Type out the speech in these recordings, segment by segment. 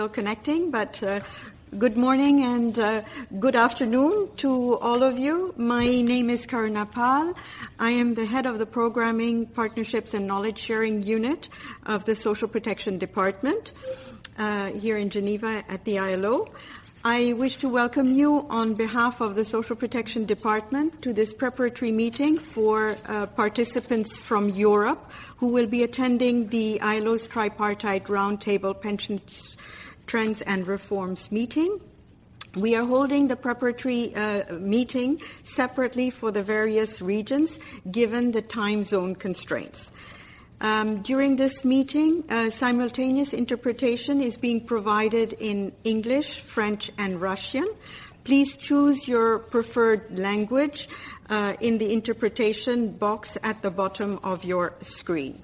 Connecting, but good morning and good afternoon to all of you. My name is Karuna Pal. I am the head of the Programming, Partnerships and Knowledge Sharing Unit of the Social Protection Department here in Geneva at the ILO. I wish to welcome you on behalf of the Social Protection Department to this preparatory meeting for participants from Europe who will be attending the ILO's Tripartite Roundtable Pensions Trends and Reforms meeting. We are holding the preparatory meeting separately for the various regions given the time zone constraints. During this meeting, simultaneous interpretation is being provided in English, French, and Russian. Please choose your preferred language in the interpretation box at the bottom of your screen.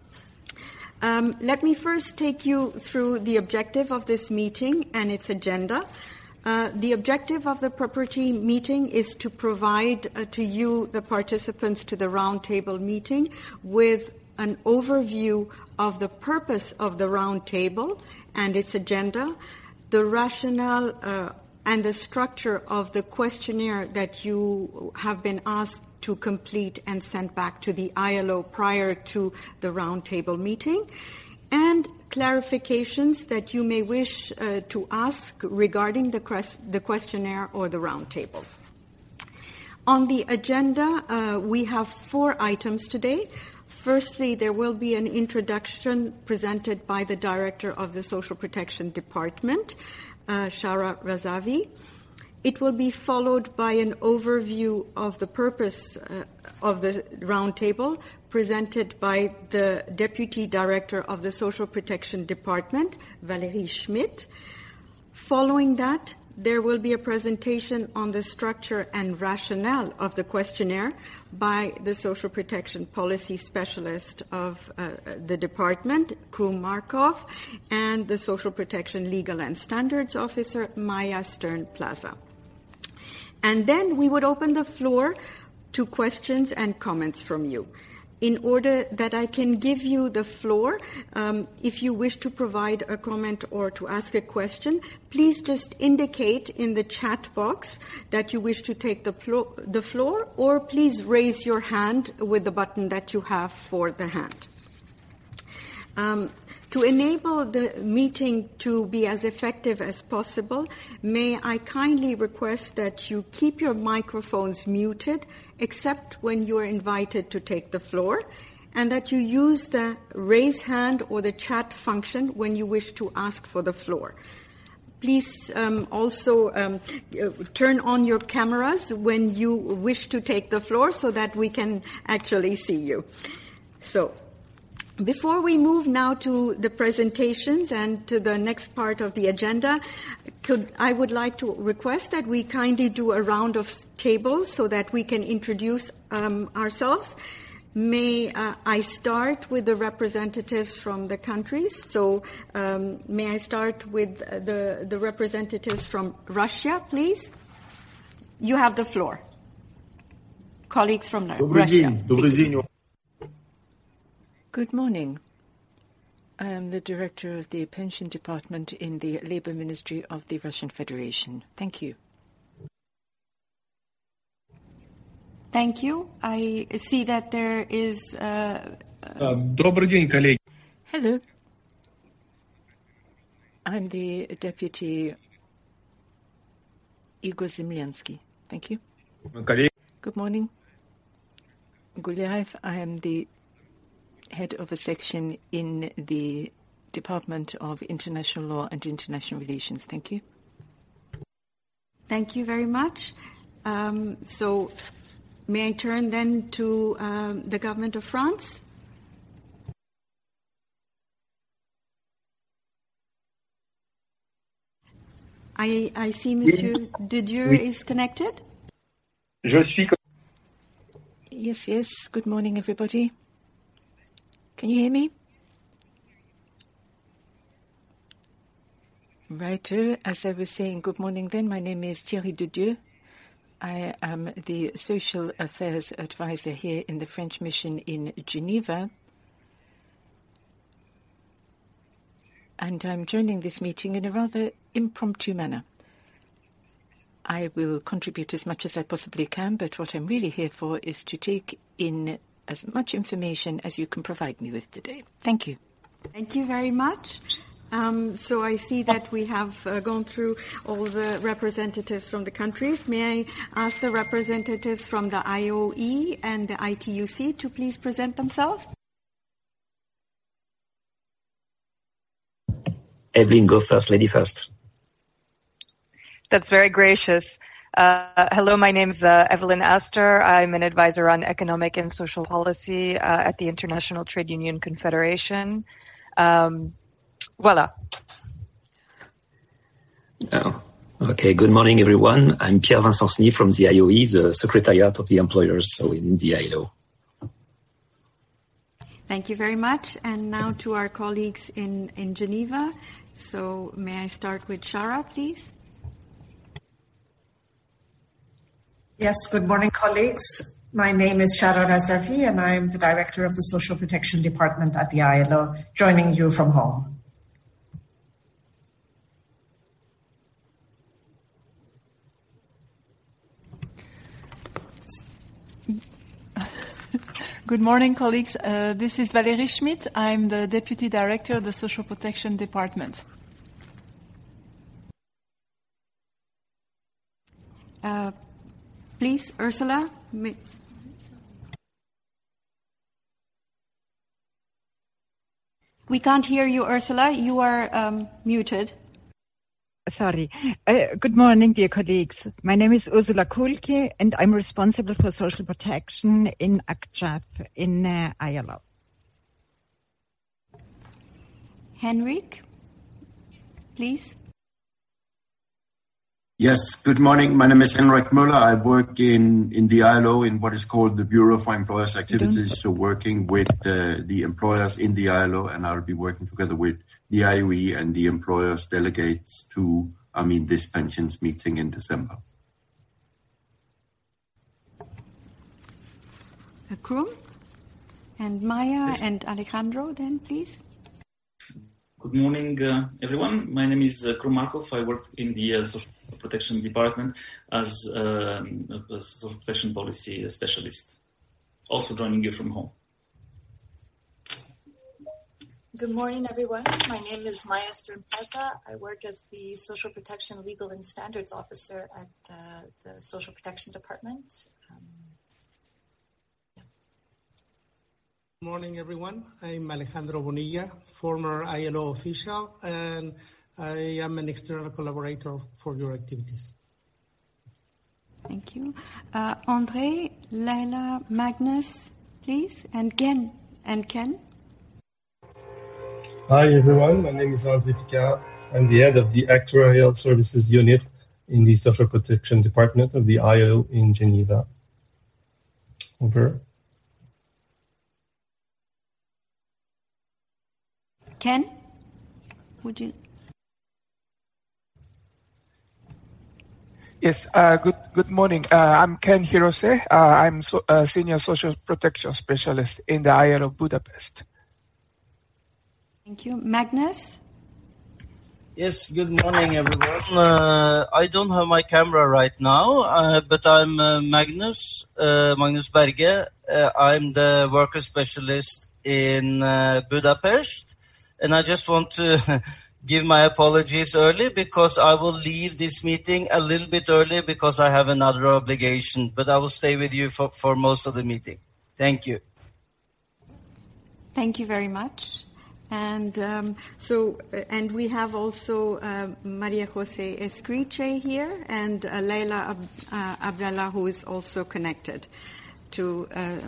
Let me first take you through the objective of this meeting and its agenda. The objective of the preparatory meeting is to provide to you, the participants to the roundtable meeting, with an overview of the purpose of the roundtable and its agenda, the rationale and the structure of the questionnaire that you have been asked to complete and sent back to the ILO prior to the roundtable meeting, and clarifications that you may wish to ask regarding the questionnaire or the roundtable. On the agenda, we have 4 items today. Firstly, there will be an introduction presented by the Director of the Social Protection Department, Shara Razavi. It will be followed by an overview of the purpose of the roundtable presented by the Deputy Director of the Social Protection Department, Valérie Schmidt. Following that, there will be a presentation on the structure and rationale of the questionnaire by the Social Protection Policy Specialist of the Department, Krum Markov, and the Social Protection Legal and Standards Officer, Maya Stern-Plaza. And then we would open the floor to questions and comments from you. In order that I can give you the floor, if you wish to provide a comment or to ask a question, please just indicate in the chat box that you wish to take the floor, or please raise your hand with the button that you have for the hand. To enable the meeting to be as effective as possible, may I kindly request that you keep your microphones muted except when you are invited to take the floor, and that you use the raise hand or the chat function when you wish to ask for the floor. Please also turn on your cameras when you wish to take the floor so that we can actually see you. So, before we move now to the presentations and to the next part of the agenda, I would like to request that we kindly do a round of tables so that we can introduce ourselves. May I start with the representatives from the countries? So may I start with the representatives from Russia, please? You have the floor. Colleagues from Russia. Good morning. I am the Director of the Pension Department in the Labor Ministry of the Russian Federation. Thank you. Thank you. I see that there is... Добрый день, коллеги. Hello. I'm the Deputy Igor Zemlensky. Thank you. Good morning. Guliaev. I am the head of a section in the Department of International Law and International Relations. Thank you. Thank you very much. So may I turn then to the government of France? I see Monsieur Didier is connected. Yes. Good morning, everybody. Can you hear me? Right. As I was saying, good morning then. My name is Thierry Didier. I am the Social Affairs Advisor here in the French mission in Geneva. and I'm joining this meeting in a rather impromptu manner. I will contribute as much as I possibly can, but what I'm really here for is to take in as much information as you can provide me with today. Thank you. Thank you very much. So I see that we have gone through all the representatives from the countries. May I ask the representatives from the IOE and the ITUC to please present themselves? Evelyn, go first, lady first. That's very gracious. Hello, my name is Evelyn Astor. I'm an advisor on economic and social policy at the International Trade Union Confederation. Voila. Oh, okay, good morning, everyone. I'm Pierre Vincent Sny from the IOE, the Secretariat of the Employers, so in the ILO. Thank you very much. And now to our colleagues in Geneva. So may I start with Shara, please? Yes, good morning, colleagues. My name is Shara Razavi, and I'm the Director of the Social Protection Department at the ILO, joining you from home. Good morning, colleagues. This is Valérie Schmidt. I'm the Deputy Director of the Social Protection Department. Please, Ursula. We can't hear you, Ursula. You are muted. Sorry. Good morning, dear colleagues. My name is Ursula Kulke, and I'm responsible for social protection in ACTRAF in ILO. Henrik, please. Yes, good morning. My name is Henrik Müller. I work in the ILO in what is called the Bureau for Employers Activities, so working with the employers in the ILO, and I'll be working together with the IOE and the employers delegates to, this pensions meeting in December. Krum and Maya and Alejandro then, please. Good morning, everyone. My name is Krum Markov. I work in the Social Protection Department as a social protection policy specialist, also joining you from home. Good morning, everyone. My name is Maya Stern-Plaza. I work as the Social Protection Legal and Standards Officer at the Social Protection Department. Good morning, everyone. I'm Alejandro Bonilla, former ILO official, and I am an external collaborator for your activities. Thank you. André, Leila, Magnus, please, and Ken. Hi, everyone. My name is André Picard. I'm the head of the Actuarial Services Unit in the Social Protection Department of the ILO in Geneva. Over. Ken, would you? Yes, good morning. I'm Ken Hirose. I'm a senior social protection specialist in the ILO Budapest. Thank you. Magnus? Yes, good morning, everyone. I don't have my camera right now, but I'm Magnus Berge. I'm the worker specialist in Budapest. And I just want to give my apologies early because I will leave this meeting a little bit early because I have another obligation. But I will stay with you for most of the meeting. Thank you. Thank you very much. And and we have also Maria Jose Escriche here and Leila Abdallah, who is also connected to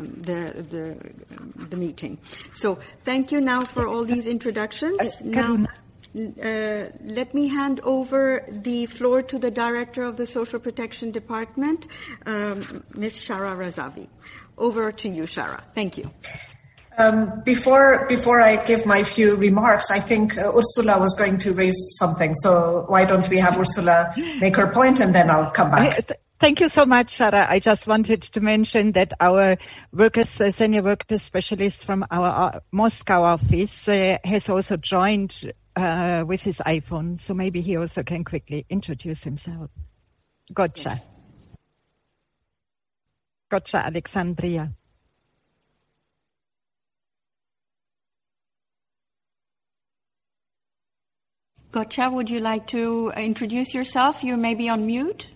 the meeting. So thank you now for all these introductions. Now, let me hand over the floor to the Director of the Social Protection Department, Ms. Shara Razavi. Over to you, Shara. Thank you. Before I give my few remarks, I think Ursula was going to raise something. So why don't we have Ursula make her point and then I'll come back. Thank you so much, Shara. I just wanted to mention that our senior workers specialist from our Moscow office has also joined with his iPhone, so maybe he also can quickly introduce himself. Gotcha. Gotcha, Alexandria. Gotcha, would you like to introduce yourself? You may be on mute.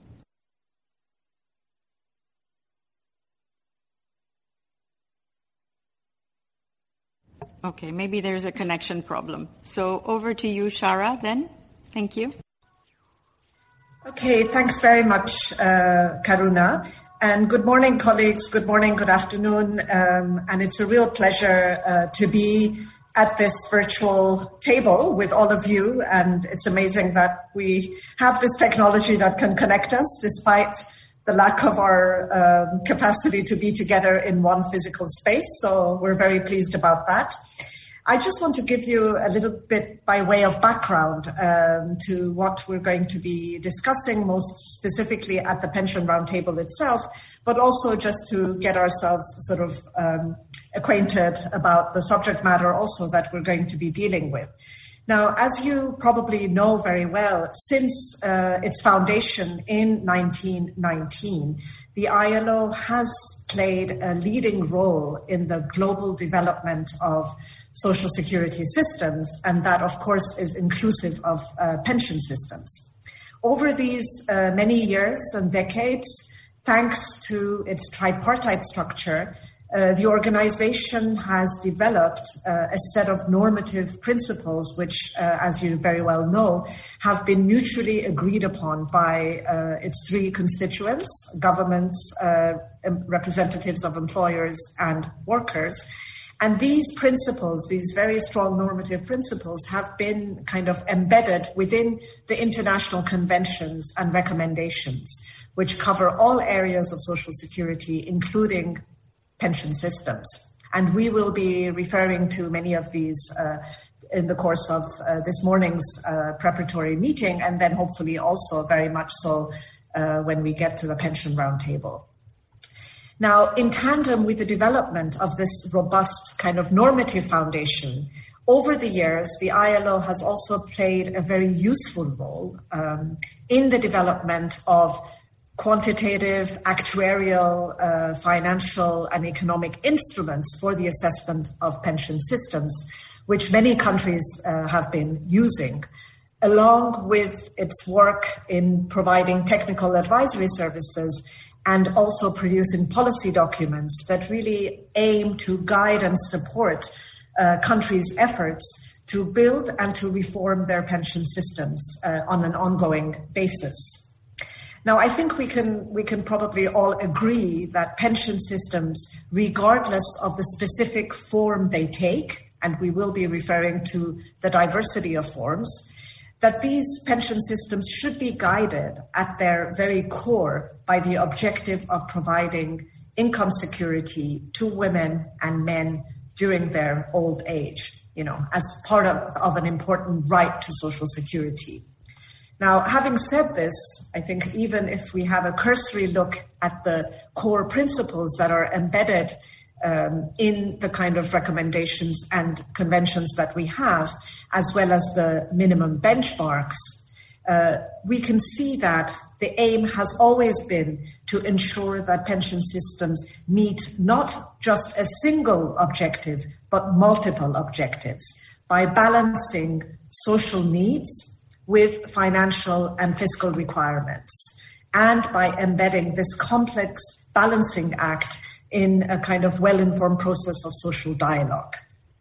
Okay, maybe there's a connection problem. So over to you, Shara, then. Thank you. Okay, thanks very much, Karuna. And good morning, colleagues. Good morning, good afternoon. And it's a real pleasure to be at this virtual table with all of you. And it's amazing that we have this technology that can connect us despite the lack of our capacity to be together in one physical space. So we're very pleased about that. I just want to give you a little bit by way of background to what we're going to be discussing, most specifically at the Pension Roundtable itself, but also just to get ourselves sort of acquainted about the subject matter also that we're going to be dealing with. Now, as you probably know very well, since its foundation in 1919, the ILO has played a leading role in the global development of social security systems, and that, of course, is inclusive of pension systems. Over these many years and decades, thanks to its tripartite structure, the organization has developed a set of normative principles which, as you very well know, have been mutually agreed upon by its three constituents, governments, representatives of employers and workers. And these principles, these very strong normative principles, have been kind of embedded within the international conventions and recommendations, which cover all areas of social security, including pension systems. And we will be referring to many of these in the course of this morning's preparatory meeting, and then hopefully also very much so when we get to the Pension Roundtable. Now, in tandem with the development of this robust kind of normative foundation, over the years, the ILO has also played a very useful role in the development of quantitative, actuarial, financial, and economic instruments for the assessment of pension systems, which many countries have been using, along with its work in providing technical advisory services and also producing policy documents that really aim to guide and support countries' efforts to build and to reform their pension systems on an ongoing basis. Now, I think we can probably all agree that pension systems, regardless of the specific form they take, and we will be referring to the diversity of forms, that these pension systems should be guided at their very core by the objective of providing income security to women and men during their old age, as part of an important right to social security. Now, having said this, I think even if we have a cursory look at the core principles that are embedded in the kind of recommendations and conventions that we have, as well as the minimum benchmarks, we can see that the aim has always been to ensure that pension systems meet not just a single objective, but multiple objectives by balancing social needs with financial and fiscal requirements, and by embedding this complex balancing act in a kind of well-informed process of social dialogue.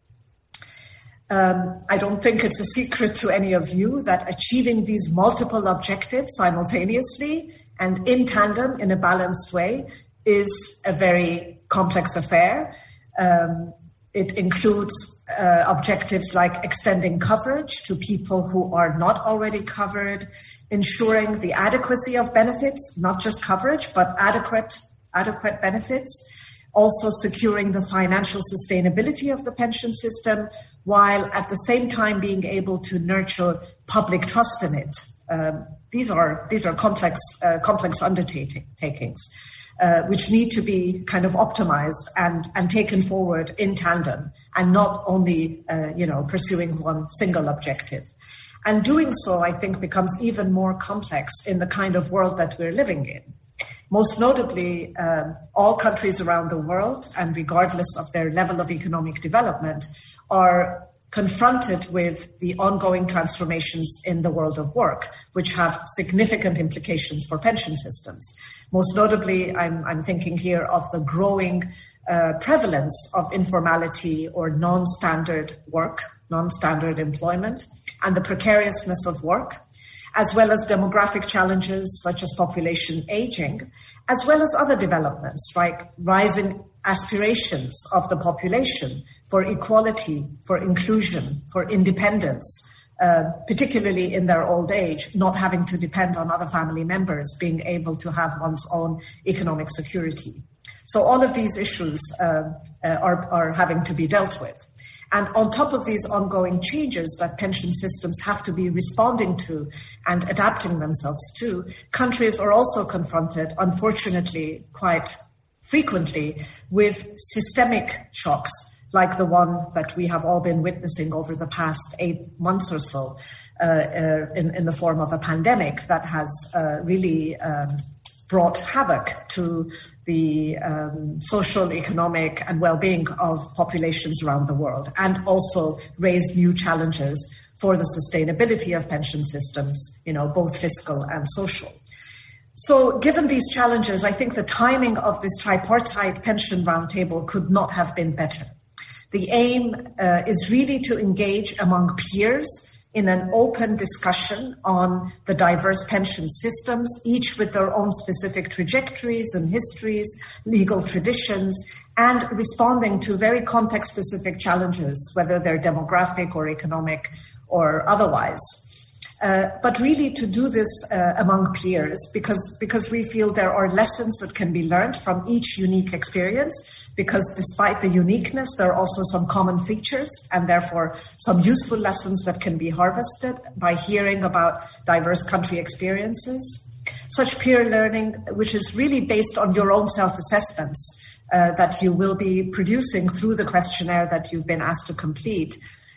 I don't think it's a secret to any of you that achieving these multiple objectives simultaneously and in tandem in a balanced way is a very complex affair. It includes objectives like extending coverage to people who are not already covered, ensuring the adequacy of benefits, not just coverage, but adequate benefits, also securing the financial sustainability of the pension system, while at the same time being able to nurture public trust in it. These are complex undertakings. which need to be kind of optimized and taken forward in tandem, and not only, pursuing one single objective. And doing so, I think, becomes even more complex in the kind of world that we're living in. Most notably, all countries around the world, and regardless of their level of economic development, are confronted with the ongoing transformations in the world of work, which have significant implications for pension systems. Most notably, I'm thinking here of the growing prevalence of informality or non-standard work, non-standard employment, and the precariousness of work, as well as demographic challenges such as population aging, as well as other developments like rising aspirations of the population for equality, for inclusion, for independence, particularly in their old age, not having to depend on other family members, being able to have one's own economic security. So all of these issues are having to be dealt with. And on top of these ongoing changes that pension systems have to be responding to and adapting themselves to, countries are also confronted, unfortunately, quite frequently, with systemic shocks like the one that we have all been witnessing over the past 8 months or so in the form of a pandemic that has really brought havoc to the social, economic, and well-being of populations around the world, and also raised new challenges for the sustainability of pension systems, both fiscal and social. So given these challenges, I think the timing of this tripartite pension roundtable could not have been better. The aim is really to engage among peers in an open discussion on the diverse pension systems, each with their own specific trajectories and histories, legal traditions, and responding to very context-specific challenges, whether they're demographic or economic or otherwise. But really to do this among peers, because we feel there are lessons that can be learned from each unique experience, because despite the uniqueness, there are also some common features and therefore some useful lessons that can be harvested by hearing about diverse country experiences. Such peer learning, which is really based on your own self-assessments that you will be producing through the questionnaire that you've been asked to complete,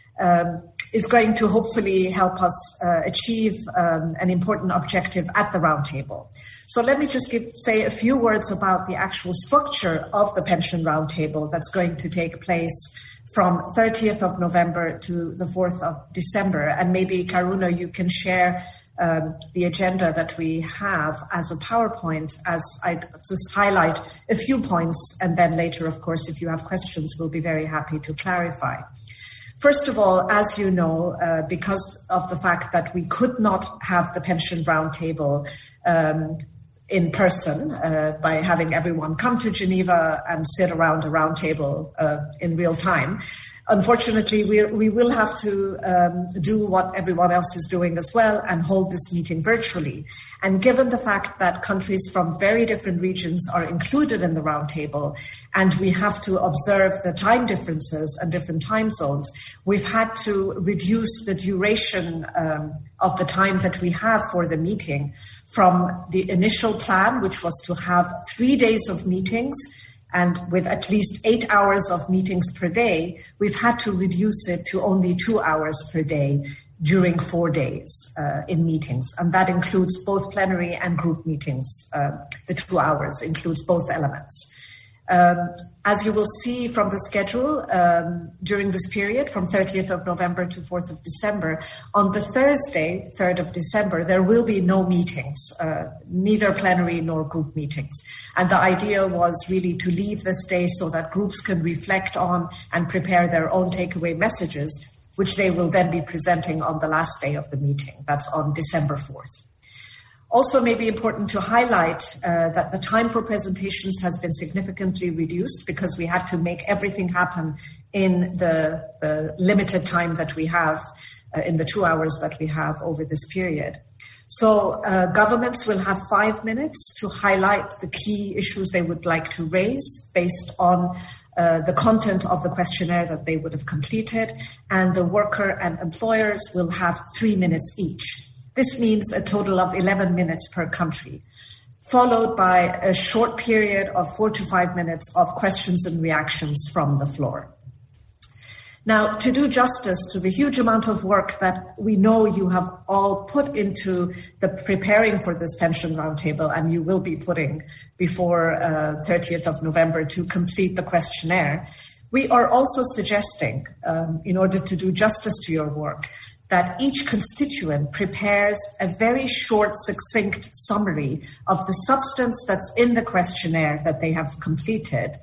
is going to hopefully help us achieve an important objective at the roundtable. So let me just say a few words about the actual structure of the pension roundtable that's going to take place from 30th of November to the 4th of December. And maybe, Karuna, you can share the agenda that we have as a PowerPoint, as I just highlight a few points. And then later, of course, if you have questions, we'll be very happy to clarify. First of all, as you know, because of the fact that we could not have the pension roundtable in person by having everyone come to Geneva and sit around a roundtable in real time, unfortunately, we will have to do what everyone else is doing as well and hold this meeting virtually. And given the fact that countries from very different regions are included in the roundtable, and we have to observe the time differences and different time zones, we've had to reduce the duration of the time that we have for the meeting from the initial plan, which was to have 3 days of meetings, and with at least 8 hours of meetings per day, we've had to reduce it to only 2 hours per day during 4 days in meetings. And that includes both plenary and group meetings. The 2 hours includes both elements. As you will see from the schedule, during this period from 30th of November to 4th of December, on the Thursday, 3rd of December, there will be no meetings, neither plenary nor group meetings. And the idea was really to leave this day so that groups can reflect on and prepare their own takeaway messages, which they will then be presenting on the last day of the meeting. That's on December 4th. Also, may be important to highlight that the time for presentations has been significantly reduced because we had to make everything happen in the limited time that we have, in the 2 hours that we have over this period. So governments will have 5 minutes to highlight the key issues they would like to raise based on the content of the questionnaire that they would have completed, and the worker and employers will have 3 minutes each. This means a total of 11 minutes per country. followed by a short period of 4 to 5 minutes of questions and reactions from the floor. Now, to do justice to the huge amount of work that we know you have all put into the preparing for this pension roundtable, and you will be putting before 30th of November to complete the questionnaire, we are also suggesting, in order to do justice to your work, that each constituent prepares a very short, succinct summary of the substance that's in the questionnaire that they have completed,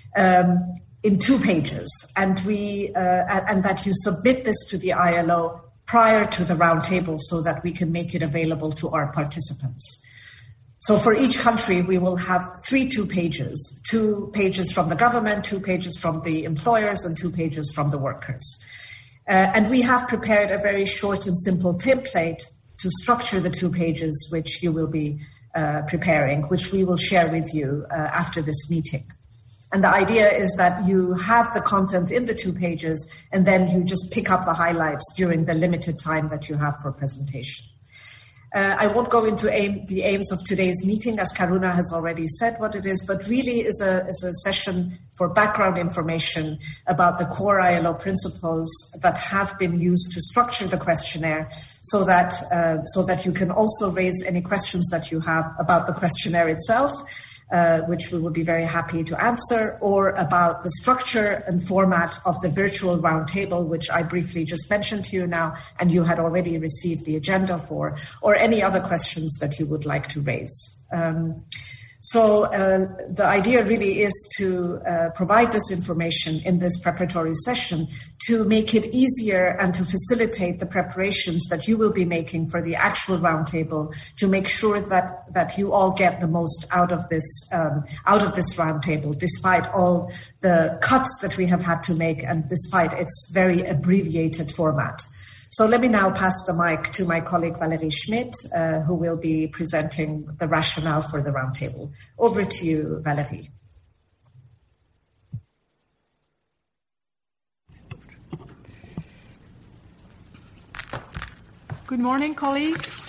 in 2 pages, and that you submit this to the ILO prior to the roundtable so that we can make it available to our participants. So for each country, we will have 3 2 pages, 2 pages from the government, 2 pages from the employers, and 2 pages from the workers. And we have prepared a very short and simple template to structure the 2 pages which you will be preparing, which we will share with you after this meeting. And the idea is that you have the content in the 2 pages, and then you just pick up the highlights during the limited time that you have for presentation. I won't go into the aims of today's meeting, as Karuna has already said what it is, but really is a session for background information about the core ILO principles that have been used to structure the questionnaire, so that you can also raise any questions that you have about the questionnaire itself, which we will be very happy to answer, or about the structure and format of the virtual roundtable, which I briefly just mentioned to you now, and you had already received the agenda for, or any other questions that you would like to raise. So the idea really is to provide this information in this preparatory session to make it easier and to facilitate the preparations that you will be making for the actual roundtable, to make sure that you all get the most out of this roundtable, despite all the cuts that we have had to make and despite its very abbreviated format. So let me now pass the mic to my colleague Valerie Schmidt, who will be presenting the rationale for the roundtable. Over to you, Valerie. Good morning, colleagues.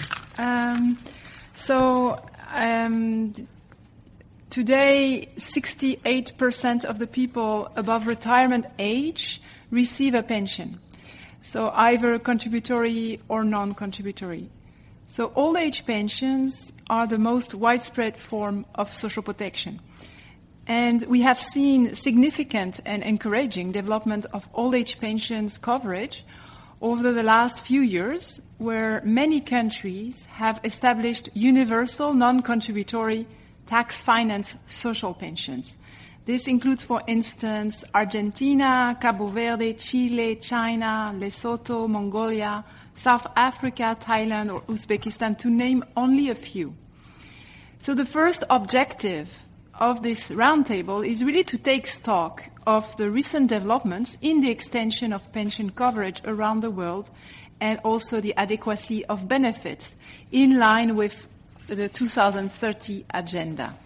Today, 68% of the people above retirement age receive a pension. So either contributory or non-contributory. So old age pensions are the most widespread form of social protection. And we have seen significant and encouraging development of old age pensions coverage over the last few years, where many countries have established universal non-contributory tax-financed social pensions. This includes, for instance, Argentina, Cabo Verde, Chile, China, Lesotho, Mongolia, South Africa, Thailand, or Uzbekistan, to name only a few. So the first objective of this roundtable is really to take stock of the recent developments in the extension of pension coverage around the world, and also the adequacy of benefits in line with the 2030 agenda.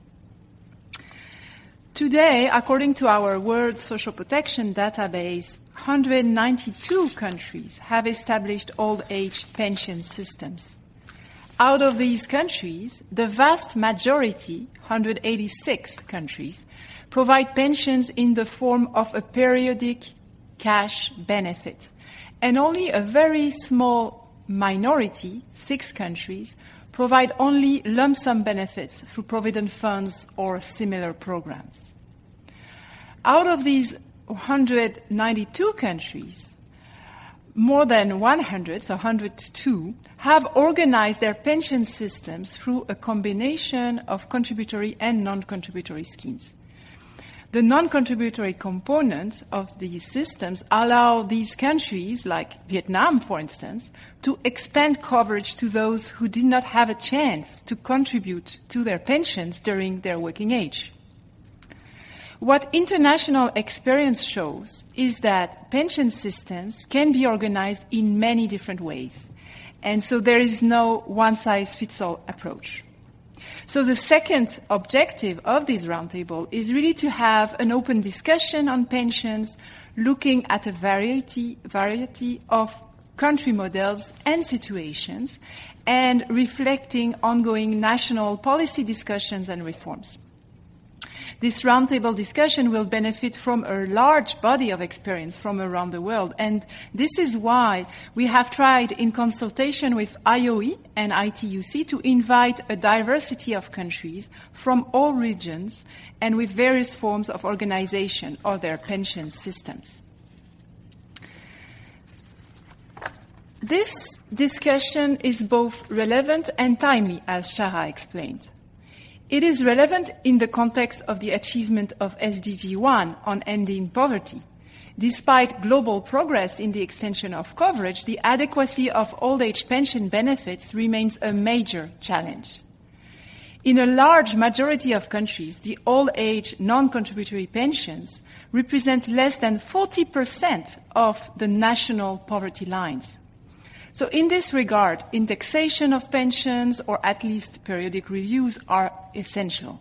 Today, according to our World Social Protection Database, 192 countries have established old age pension systems. Out of these countries, the vast majority, 186 countries, provide pensions in the form of a periodic cash benefit. And only a very small minority, 6 countries, provide only lump sum benefits through provident funds or similar programs. Out of these 192 countries, more than 102, have organized their pension systems through a combination of contributory and non-contributory schemes. The non-contributory component of these systems allow these countries, like Vietnam, for instance, to expand coverage to those who did not have a chance to contribute to their pensions during their working age. What international experience shows is that pension systems can be organized in many different ways, and so there is no one-size-fits-all approach. So the second objective of this roundtable is really to have an open discussion on pensions, looking at a variety of country models and situations, and reflecting ongoing national policy discussions and reforms. This roundtable discussion will benefit from a large body of experience from around the world, and this is why we have tried, in consultation with IOE and ITUC, to invite a diversity of countries from all regions and with various forms of organization of their pension systems. This discussion is both relevant and timely, as Shara explained. It is relevant in the context of the achievement of SDG 1 on ending poverty. Despite global progress in the extension of coverage, the adequacy of old age pension benefits remains a major challenge. In a large majority of countries, the old age non-contributory pensions represent less than 40% of the national poverty lines. So in this regard, indexation of pensions, or at least periodic reviews, are essential.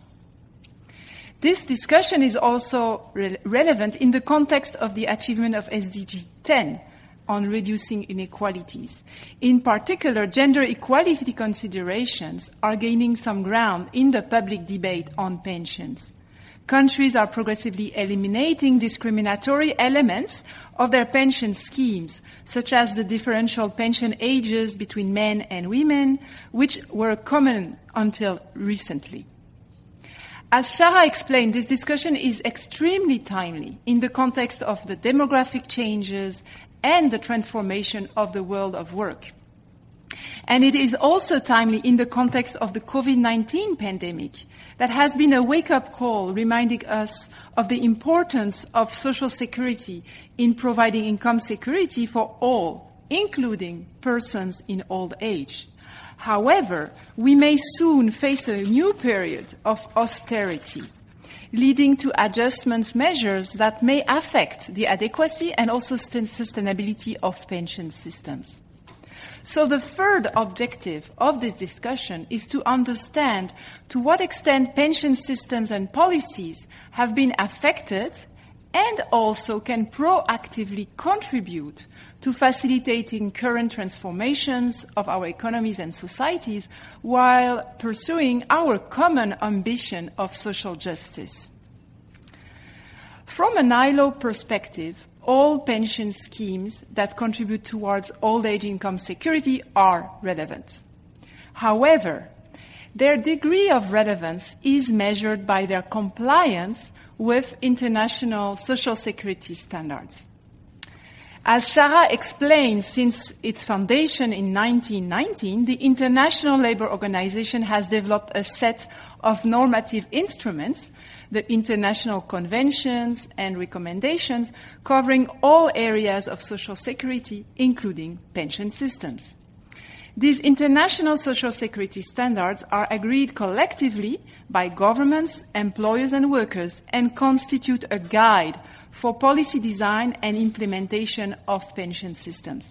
This discussion is also relevant in the context of the achievement of SDG 10 on reducing inequalities. In particular, gender equality considerations are gaining some ground in the public debate on pensions. Countries are progressively eliminating discriminatory elements of their pension schemes, such as the differential pension ages between men and women, which were common until recently. As Shara explained, this discussion is extremely timely in the context of the demographic changes and the transformation of the world of work. And it is also timely in the context of the COVID-19 pandemic that has been a wake-up call reminding us of the importance of social security in providing income security for all, including persons in old age. However, we may soon face a new period of austerity, leading to adjustment measures that may affect the adequacy and also sustainability of pension systems. So the third objective of this discussion is to understand to what extent pension systems and policies have been affected and also can proactively contribute to facilitating current transformations of our economies and societies while pursuing our common ambition of social justice. From an ILO perspective, all pension schemes that contribute towards old age income security are relevant. However, their degree of relevance is measured by their compliance with international social security standards. As Shara explained, since its foundation in 1919, the International Labour Organization has developed a set of normative instruments, the international conventions and recommendations covering all areas of social security, including pension systems. These international social security standards are agreed collectively by governments, employers and workers and constitute a guide for policy design and implementation of pension systems.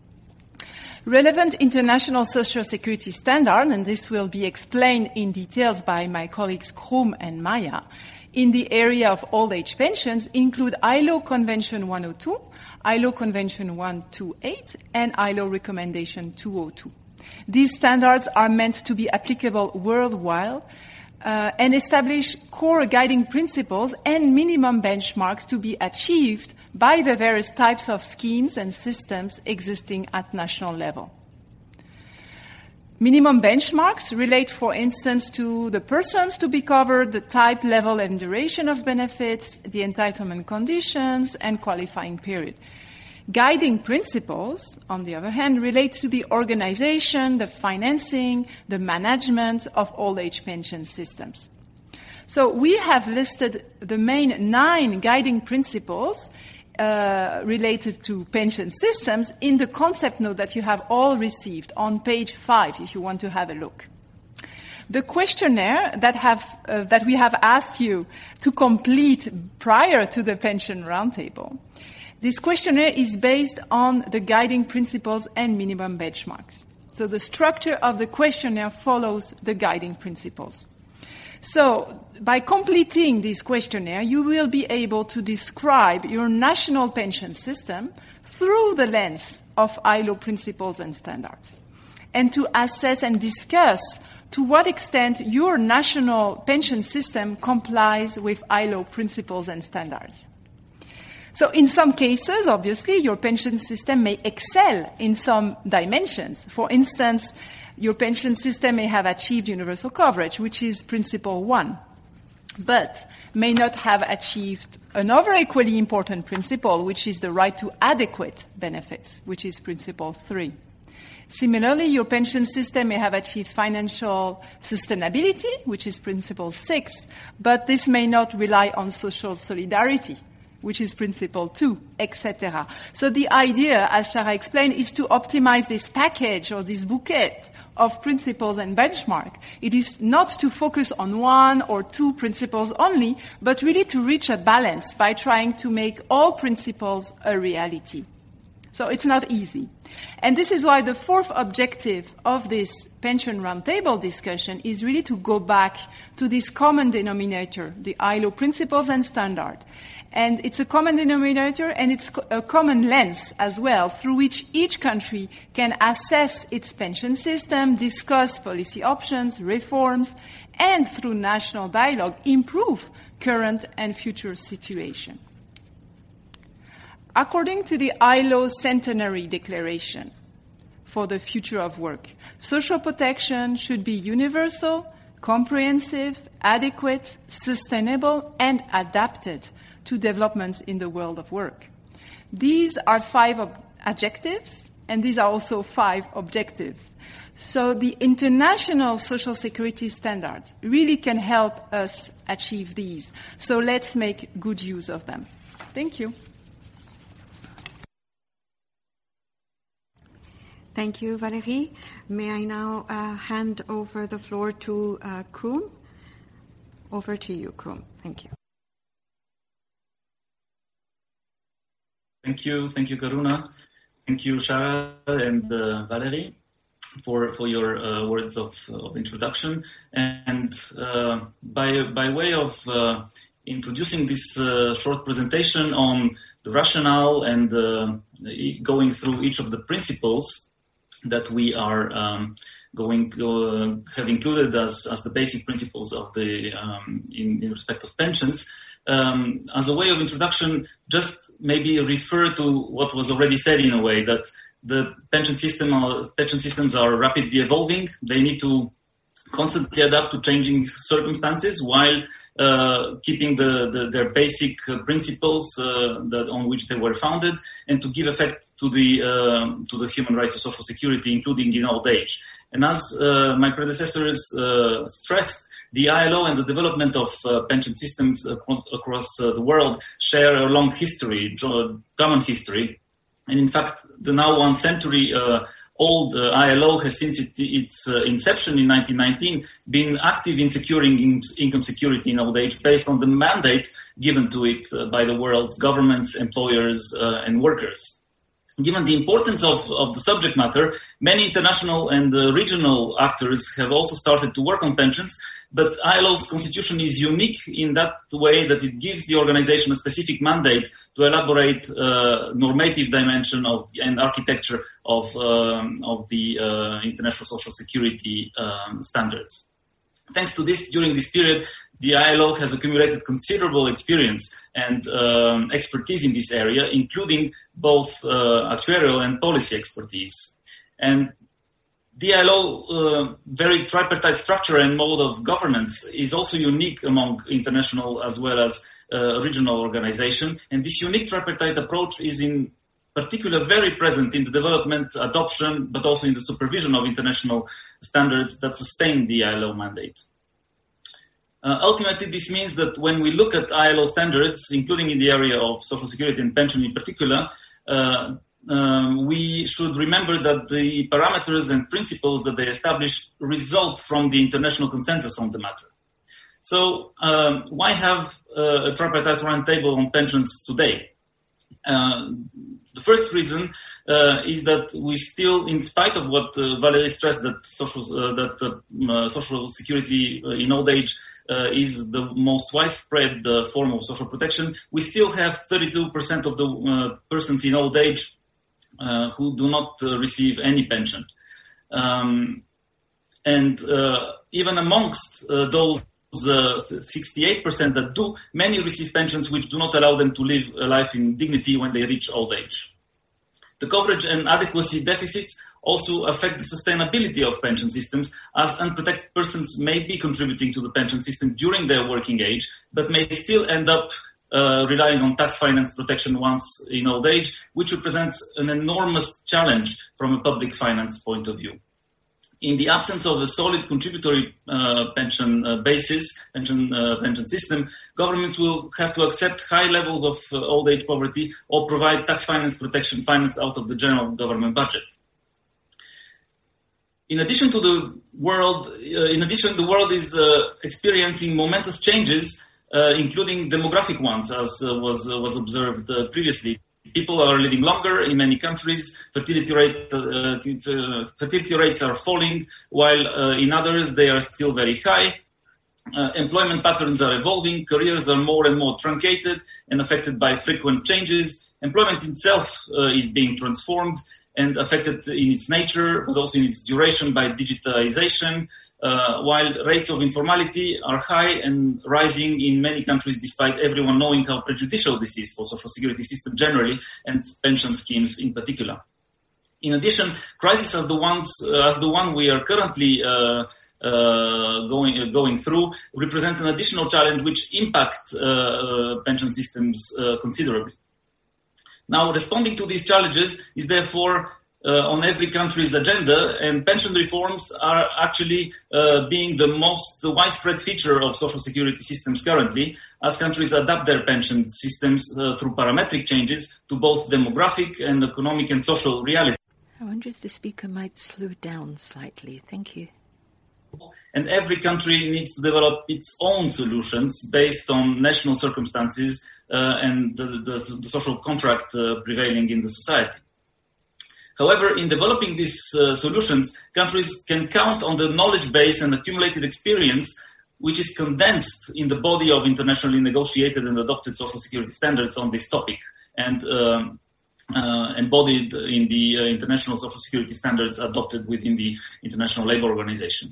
Relevant international social security standards, and this will be explained in detail by my colleagues Krum and Maya, in the area of old age pensions include ILO Convention 102, ILO Convention 128, and ILO Recommendation 202. These standards are meant to be applicable worldwide and establish core guiding principles and minimum benchmarks to be achieved by the various types of schemes and systems existing at national level. Minimum benchmarks relate, for instance, to the persons to be covered, the type, level, and duration of benefits, the entitlement conditions, and qualifying period. Guiding principles, on the other hand, relate to the organization, the financing, the management of old age pension systems. So we have listed the main 9 guiding principles related to pension systems in the concept note that you have all received on page 5 if you want to have a look. The questionnaire that we have asked you to complete prior to the pension roundtable, this questionnaire is based on the guiding principles and minimum benchmarks. So the structure of the questionnaire follows the guiding principles. So, by completing this questionnaire, you will be able to describe your national pension system through the lens of ILO principles and standards, and to assess and discuss to what extent your national pension system complies with ILO principles and standards. So in some cases, obviously, your pension system may excel in some dimensions. For instance, your pension system may have achieved universal coverage, which is principle 1, but may not have achieved another equally important principle, which is the right to adequate benefits, which is principle 3. Similarly, your pension system may have achieved financial sustainability, which is principle 6, but this may not rely on social solidarity, which is principle 2, etc. So the idea, as Shara explained, is to optimize this package or this bouquet of principles and benchmark. It is not to focus on one or two principles only, but really to reach a balance by trying to make all principles a reality. So it's not easy. And this is why the fourth objective of this pension roundtable discussion is really to go back to this common denominator, the ILO principles and standard. And it's a common denominator and it's a common lens as well through which each country can assess its pension system, discuss policy options, reforms, and through national dialogue improve current and future situation. According to the ILO Centenary Declaration for the Future of Work, social protection should be universal, comprehensive, adequate, sustainable, and adapted to developments in the world of work. These are 5 adjectives, and these are also 5 objectives. So the international social security standards really can help us achieve these. So let's make good use of them. Thank you. Thank you, Valérie. May I now hand over the floor to Kroon? Over to you, Kroon. Thank you. Thank you, Karuna. Thank you, Shara and Valérie, for your words of introduction. And by way of introducing this short presentation on the rationale and going through each of the principles that we are have included as the basic principles of the in respect of pensions. As a way of introduction, just maybe refer to what was already said in a way, that the pension systems are rapidly evolving. They need to constantly adapt to changing circumstances while keeping their basic principles on which they were founded, and to give effect to the human right to social security, including in old age. And as my predecessors stressed, the ILO and the development of pension systems across the world share a long history, common history. And in fact, the now 1 century old ILO has, since its inception in 1919, been active in securing income security in old age based on the mandate given to it by the world's governments, employers, and workers. Given the importance of the subject matter, many international and regional actors have also started to work on pensions, but ILO's constitution is unique in that way that it gives the organization a specific mandate to elaborate normative dimension and architecture of the international social security standards. Thanks to this, during this period, the ILO has accumulated considerable experience and expertise in this area, including both actuarial and policy expertise. And the ILO very tripartite structure and mode of governance is also unique among international as well as regional organizations. And this unique tripartite approach is in particular very present in the development, adoption, but also in the supervision of international standards that sustain the ILO mandate. Ultimately, this means that when we look at ILO standards, including in the area of social security and pension in particular, we should remember that the parameters and principles that they establish result from the international consensus on the matter. So why have a tripartite roundtable on pensions today? The first reason is that we still, in spite of what Valérie stressed, that social security in old age is the most widespread form of social protection, we still have 32% of the persons in old age who do not receive any pension. And even amongst those 68% that do, many receive pensions which do not allow them to live a life in dignity when they reach old age. The coverage and adequacy deficits also affect the sustainability of pension systems, as unprotected persons may be contributing to the pension system during their working age, but may still end up relying on tax finance protection once in old age, which represents an enormous challenge from a public finance point of view. In the absence of a solid contributory pension system, governments will have to accept high levels of old age poverty or provide tax finance protection financed out of the general government budget. In addition, the world is experiencing momentous changes, including demographic ones, as was observed previously. People are living longer in many countries. Fertility rates are falling, while in others they are still very high. Employment patterns are evolving. Careers are more and more truncated and affected by frequent changes. Employment itself is being transformed and affected in its nature, but also in its duration by digitalization, while rates of informality are high and rising in many countries, despite everyone knowing how prejudicial this is for social security system generally and pension schemes in particular. In addition, crises as the one we are currently going through represent an additional challenge which impact pension systems considerably. Now, responding to these challenges is therefore on every country's agenda, and pension reforms are actually being the most widespread feature of social security systems currently, as countries adapt their pension systems through parametric changes to both demographic and economic and social reality. I wonder if the speaker might slow down slightly. Thank you. And every country needs to develop its own solutions based on national circumstances and the social contract prevailing in the society. However, in developing these solutions, countries can count on the knowledge base and accumulated experience, which is condensed in the body of internationally negotiated and adopted social security standards on this topic, and embodied in the international social security standards adopted within the International Labour Organization.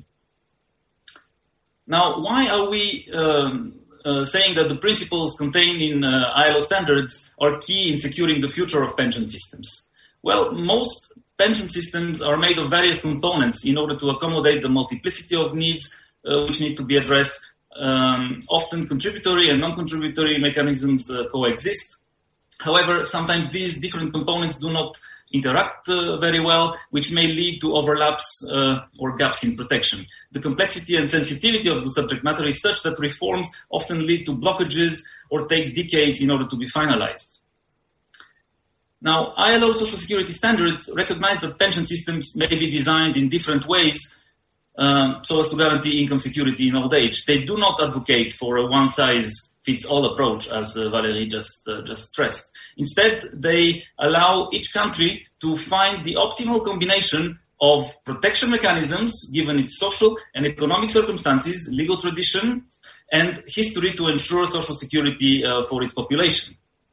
Now, why are we saying that the principles contained in ILO standards are key in securing the future of pension systems? Well, most pension systems are made of various components in order to accommodate the multiplicity of needs which need to be addressed. Often contributory and non-contributory mechanisms coexist. However, sometimes these different components do not interact very well, which may lead to overlaps or gaps in protection. The complexity and sensitivity of the subject matter is such that reforms often lead to blockages or take decades in order to be finalized. Now, ILO social security standards recognize that pension systems may be designed in different ways so as to guarantee income security in old age. They do not advocate for a one-size-fits-all approach, as Valerie just stressed. Instead, they allow each country to find the optimal combination of protection mechanisms given its social and economic circumstances, legal traditions, and history to ensure social security for its population.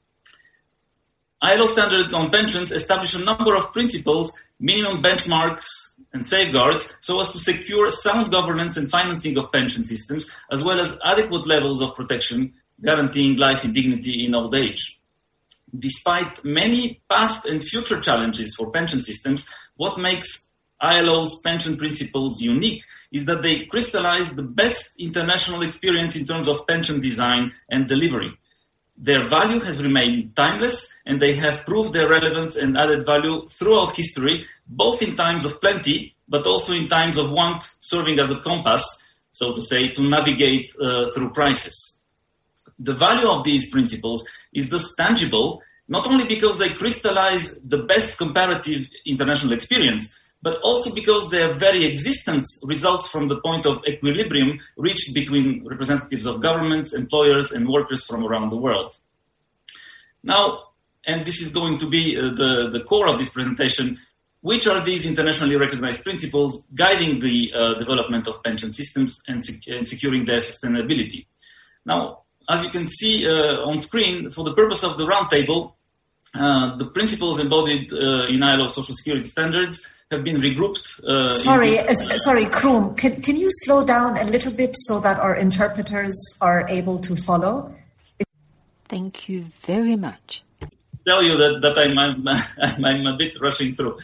ILO standards on pensions establish a number of principles, minimum benchmarks, and safeguards so as to secure sound governance and financing of pension systems, as well as adequate levels of protection guaranteeing life in dignity in old age. Despite many past and future challenges for pension systems, what makes ILO's pension principles unique is that they crystallize the best international experience in terms of pension design and delivery. Their value has remained timeless, and they have proved their relevance and added value throughout history, both in times of plenty, but also in times of want, serving as a compass, so to say, to navigate through crisis. The value of these principles is thus tangible, not only because they crystallize the best comparative international experience, but also because their very existence results from the point of equilibrium reached between representatives of governments, employers, and workers from around the world. Now, and this is going to be the core of this presentation, which are these internationally recognized principles guiding the development of pension systems and securing their sustainability. Now, as you can see on screen, for the purpose of the roundtable, the principles embodied in ILO social security standards have been regrouped. Sorry, Kroom, can you slow down a little bit so that our interpreters are able to follow? Thank you very much. Tell you that I'm a bit rushing through.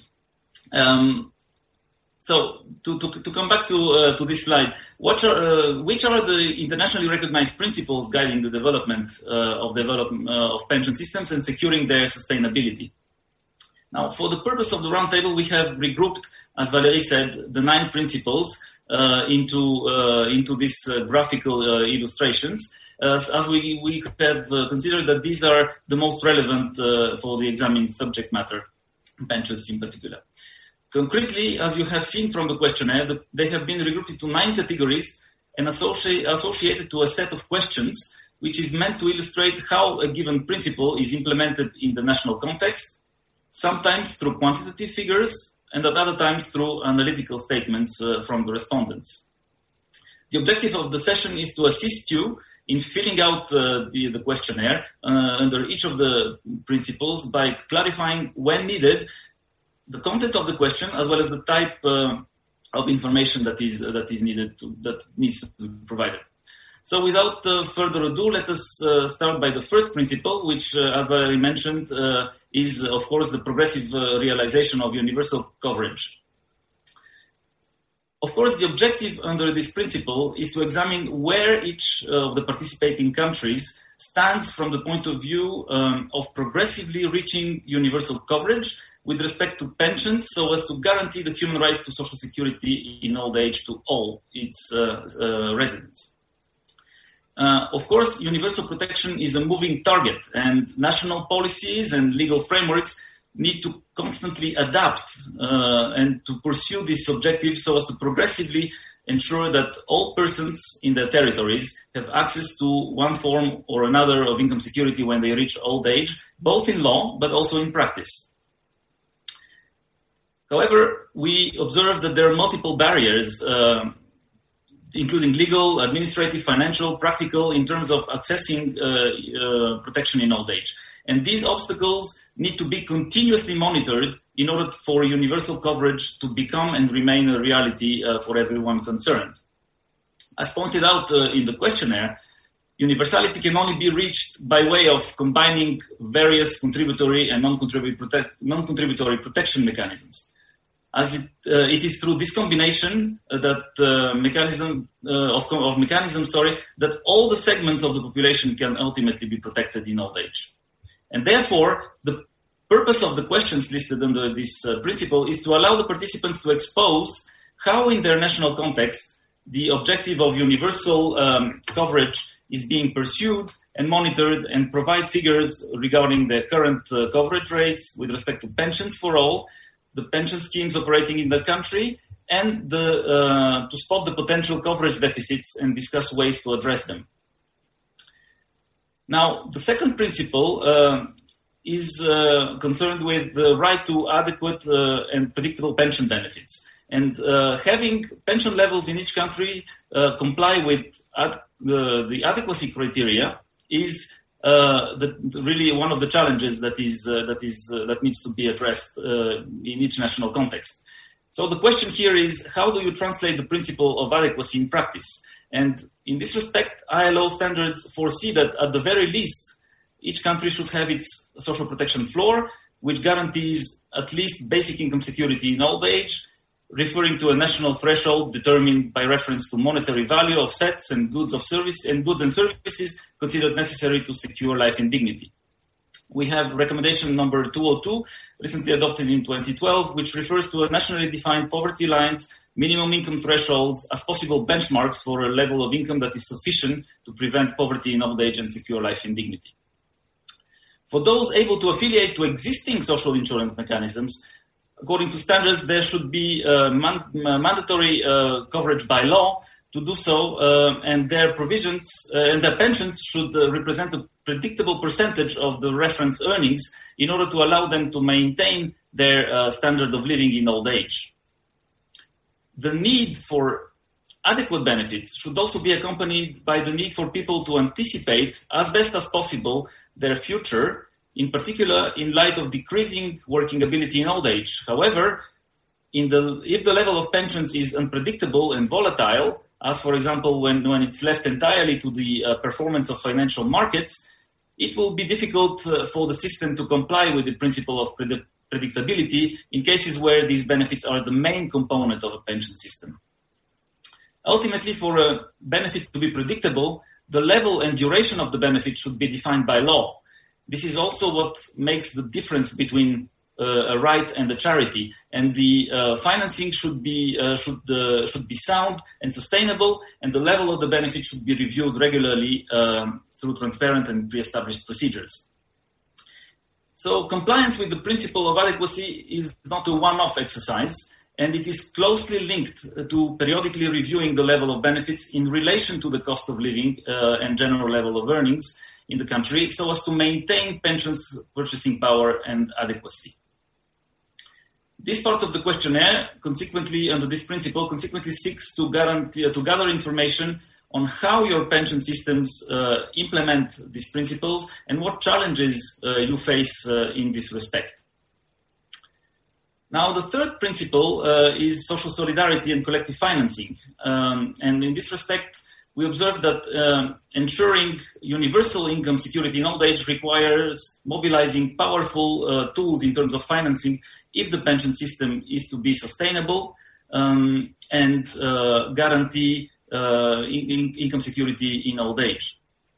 So to come back to this slide, which are the internationally recognized principles guiding the development of pension systems and securing their sustainability? Now, for the purpose of the roundtable, we have regrouped, as Valérie said, the 9 principles into these graphical illustrations, as we have considered that these are the most relevant for the examined subject matter, pensions in particular. Concretely, as you have seen from the questionnaire, they have been regrouped into 9 categories and associated to a set of questions, which is meant to illustrate how a given principle is implemented in the national context, sometimes through quantitative figures, and at other times through analytical statements from the respondents. The objective of the session is to assist you in filling out the questionnaire under each of the principles by clarifying, when needed, the content of the question as well as the type of information that needs to be provided. So without further ado, let us start by the first principle, which, as Valerie mentioned, is, of course, the progressive realization of universal coverage. Of course, the objective under this principle is to examine where each of the participating countries stands from the point of view of progressively reaching universal coverage with respect to pensions, so as to guarantee the human right to social security in old age to all its residents. Of course, universal protection is a moving target, and national policies and legal frameworks need to constantly adapt and to pursue this objective so as to progressively ensure that all persons in their territories have access to one form or another of income security when they reach old age, both in law but also in practice. However, we observe that there are multiple barriers, including legal, administrative, financial, practical, in terms of accessing protection in old age. And these obstacles need to be continuously monitored in order for universal coverage to become and remain a reality for everyone concerned. As pointed out in the questionnaire, universality can only be reached by way of combining various contributory and non-contributory protection mechanisms. As it is through this combination that mechanisms that all the segments of the population can ultimately be protected in old age. And therefore, the purpose of the questions listed under this principle is to allow the participants to expose how in their national context the objective of universal coverage is being pursued and monitored, and provide figures regarding the current coverage rates with respect to pensions for all, the pension schemes operating in the country, and to spot the potential coverage deficits and discuss ways to address them. Now, the second principle is concerned with the right to adequate and predictable pension benefits. And having pension levels in each country comply with the adequacy criteria is really one of the challenges that needs to be addressed in each national context. So the question here is, how do you translate the principle of adequacy in practice? And in this respect, ILO standards foresee that at the very least, each country should have its social protection floor, which guarantees at least basic income security in old age, referring to a national threshold determined by reference to monetary value of sets and goods and services considered necessary to secure life and dignity. We have recommendation number 202, recently adopted in 2012, which refers to a nationally defined poverty lines, minimum income thresholds as possible benchmarks for a level of income that is sufficient to prevent poverty in old age and secure life and dignity. For those able to affiliate to existing social insurance mechanisms, according to standards, there should be mandatory coverage by law to do so, and their provisions and their pensions should represent a predictable percentage of the reference earnings in order to allow them to maintain their standard of living in old age. The need for adequate benefits should also be accompanied by the need for people to anticipate as best as possible their future, in particular in light of decreasing working ability in old age. However, if the level of pensions is unpredictable and volatile, as for example when it's left entirely to the performance of financial markets, it will be difficult for the system to comply with the principle of predictability in cases where these benefits are the main component of a pension system. Ultimately, for a benefit to be predictable, the level and duration of the benefit should be defined by law. This is also what makes the difference between a right and a charity, and the financing should be sound and sustainable, and the level of the benefit should be reviewed regularly through transparent and pre-established procedures. So compliance with the principle of adequacy is not a one-off exercise, and it is closely linked to periodically reviewing the level of benefits in relation to the cost of living and general level of earnings in the country, so as to maintain pensions purchasing power and adequacy. This part of the questionnaire, consequently, under this principle, seeks to gather information on how your pension systems implement these principles and what challenges you face in this respect. Now, the third principle is social solidarity and collective financing. And in this respect, we observe that ensuring universal income security in old age requires mobilizing powerful tools in terms of financing if the pension system is to be sustainable and guarantee income security in old age.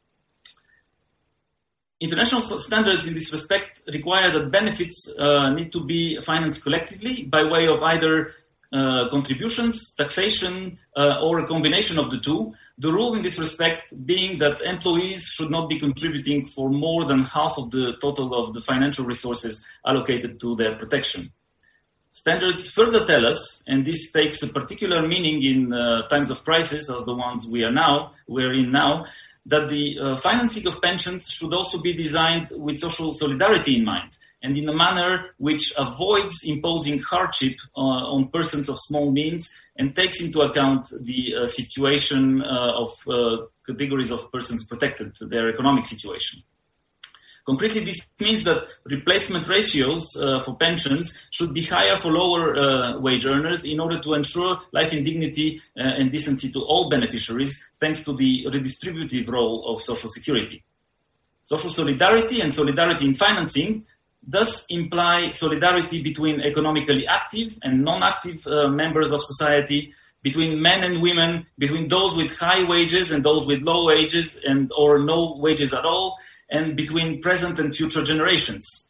International standards in this respect require that benefits need to be financed collectively by way of either contributions, taxation, or a combination of the two. The rule in this respect being that employees should not be contributing for more than half of the total of the financial resources allocated to their protection. Standards further tell us, and this takes a particular meaning in times of crisis as the ones we're in now, that the financing of pensions should also be designed with social solidarity in mind, and in a manner which avoids imposing hardship on persons of small means and takes into account the situation of categories of persons protected, their economic situation. Concretely, this means that replacement ratios for pensions should be higher for lower wage earners in order to ensure life in dignity and decency to all beneficiaries, thanks to the redistributive role of Social Security. Social solidarity and solidarity in financing thus imply solidarity between economically active and non-active members of society, between men and women, between those with high wages and those with low wages or no wages at all, and between present and future generations.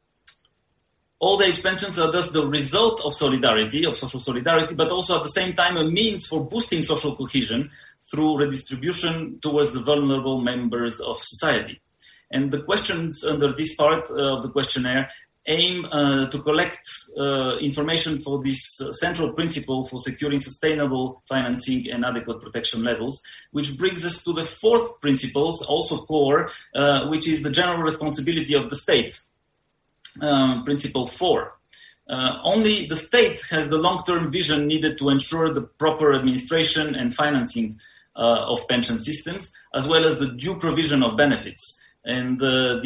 Old age pensions are thus the result of solidarity, of social solidarity, but also at the same time a means for boosting social cohesion through redistribution towards the vulnerable members of society. And the questions under this part of the questionnaire aim to collect information for this central principle for securing sustainable financing and adequate protection levels, which brings us to the fourth principle, also core, which is the general responsibility of the state. Principle 4. Only the state has the long-term vision needed to ensure the proper administration and financing of pension systems, as well as the due provision of benefits. And the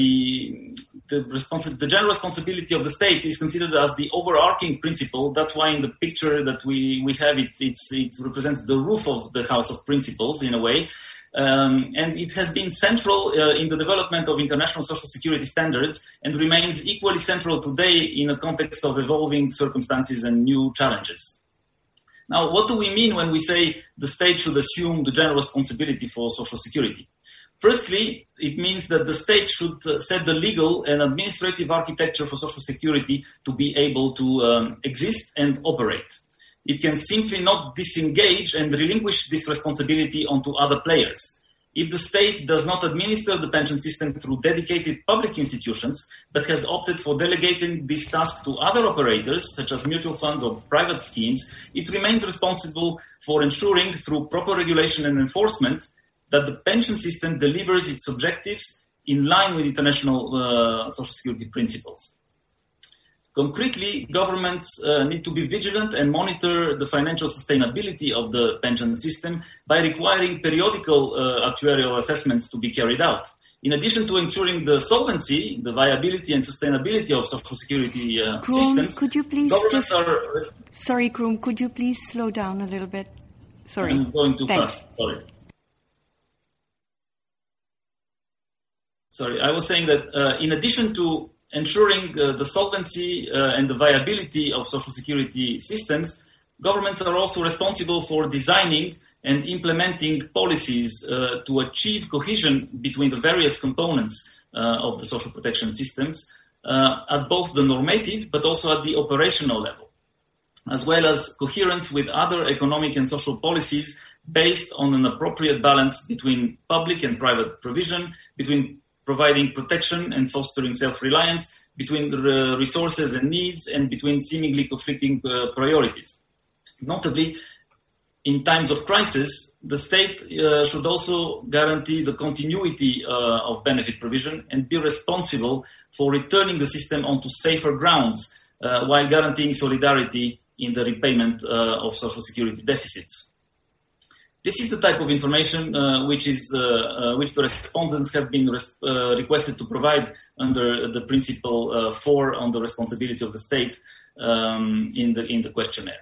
general responsibility of the state is considered as the overarching principle. That's why in the picture that we have, it represents the roof of the house of principles in a way. And it has been central in the development of international social security standards and remains equally central today in a context of evolving circumstances and new challenges. Now, what do we mean when we say the state should assume the general responsibility for social security? Firstly, it means that the state should set the legal and administrative architecture for social security to be able to exist and operate. It can simply not disengage and relinquish this responsibility onto other players. if the state does not administer the pension system through dedicated public institutions, but has opted for delegating this task to other operators, such as mutual funds or private schemes, it remains responsible for ensuring, through proper regulation and enforcement, that the pension system delivers its objectives in line with international social security principles. Concretely, governments need to be vigilant and monitor the financial sustainability of the pension system by requiring periodical actuarial assessments to be carried out. In addition to ensuring the solvency, the viability and sustainability of social security systems, could you please governments are... Sorry, Kroom, could you please slow down a little bit? Sorry. I'm going too fast, sorry. Sorry, I was saying that in addition to ensuring the solvency and the viability of social security systems, governments are also responsible for designing and implementing policies to achieve cohesion between the various components of the social protection systems at both the normative but also at the operational level, as well as coherence with other economic and social policies based on an appropriate balance between public and private provision, between providing protection and fostering self-reliance, between the resources and needs, and between seemingly conflicting priorities. Notably, in times of crisis, the state should also guarantee the continuity of benefit provision and be responsible for returning the system onto safer grounds while guaranteeing solidarity in the repayment of social security deficits. This is the type of information which the respondents have been requested to provide under the Principle 4 on the responsibility of the state in the questionnaire.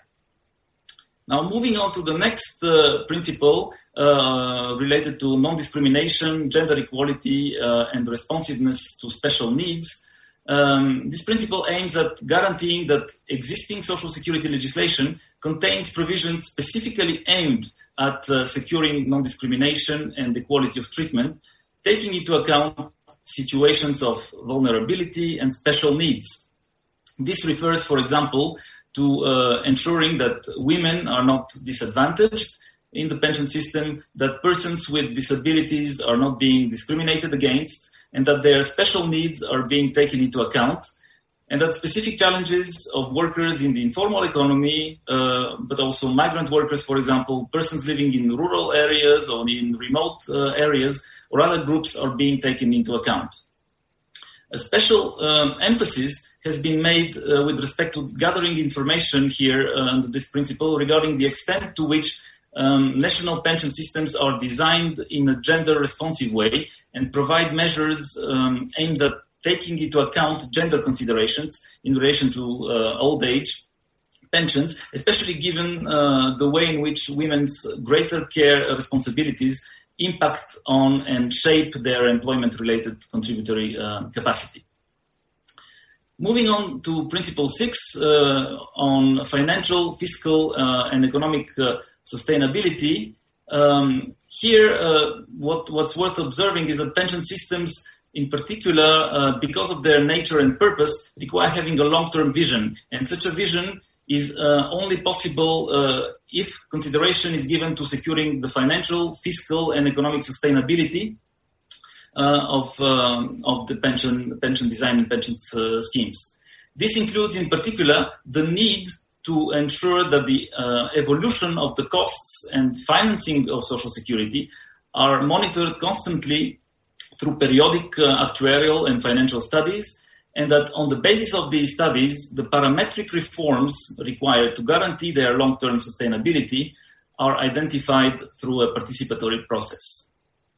Now, moving on to the next principle related to non-discrimination, gender equality, and responsiveness to special needs. This principle aims at guaranteeing that existing social security legislation contains provisions specifically aimed at securing non-discrimination and equality of treatment, taking into account situations of vulnerability and special needs. This refers, for example, to ensuring that women are not disadvantaged in the pension system, that persons with disabilities are not being discriminated against, and that their special needs are being taken into account, and that specific challenges of workers in the informal economy, but also migrant workers, for example, persons living in rural areas or in remote areas, or other groups are being taken into account. A special emphasis has been made with respect to gathering information here under this principle regarding the extent to which national pension systems are designed in a gender-responsive way and provide measures aimed at taking into account gender considerations in relation to old age pensions, especially given the way in which women's greater care responsibilities impact on and shape their employment-related contributory capacity. Moving on to Principle 6 on financial, fiscal, and economic sustainability. Here, what's worth observing is that pension systems, in particular, because of their nature and purpose, require having a long-term vision. And such a vision is only possible if consideration is given to securing the financial, fiscal, and economic sustainability of the pension design and pension schemes. This includes, in particular, the need to ensure that the evolution of the costs and financing of Social Security are monitored constantly through periodic actuarial and financial studies, and that on the basis of these studies, the parametric reforms required to guarantee their long-term sustainability are identified through a participatory process.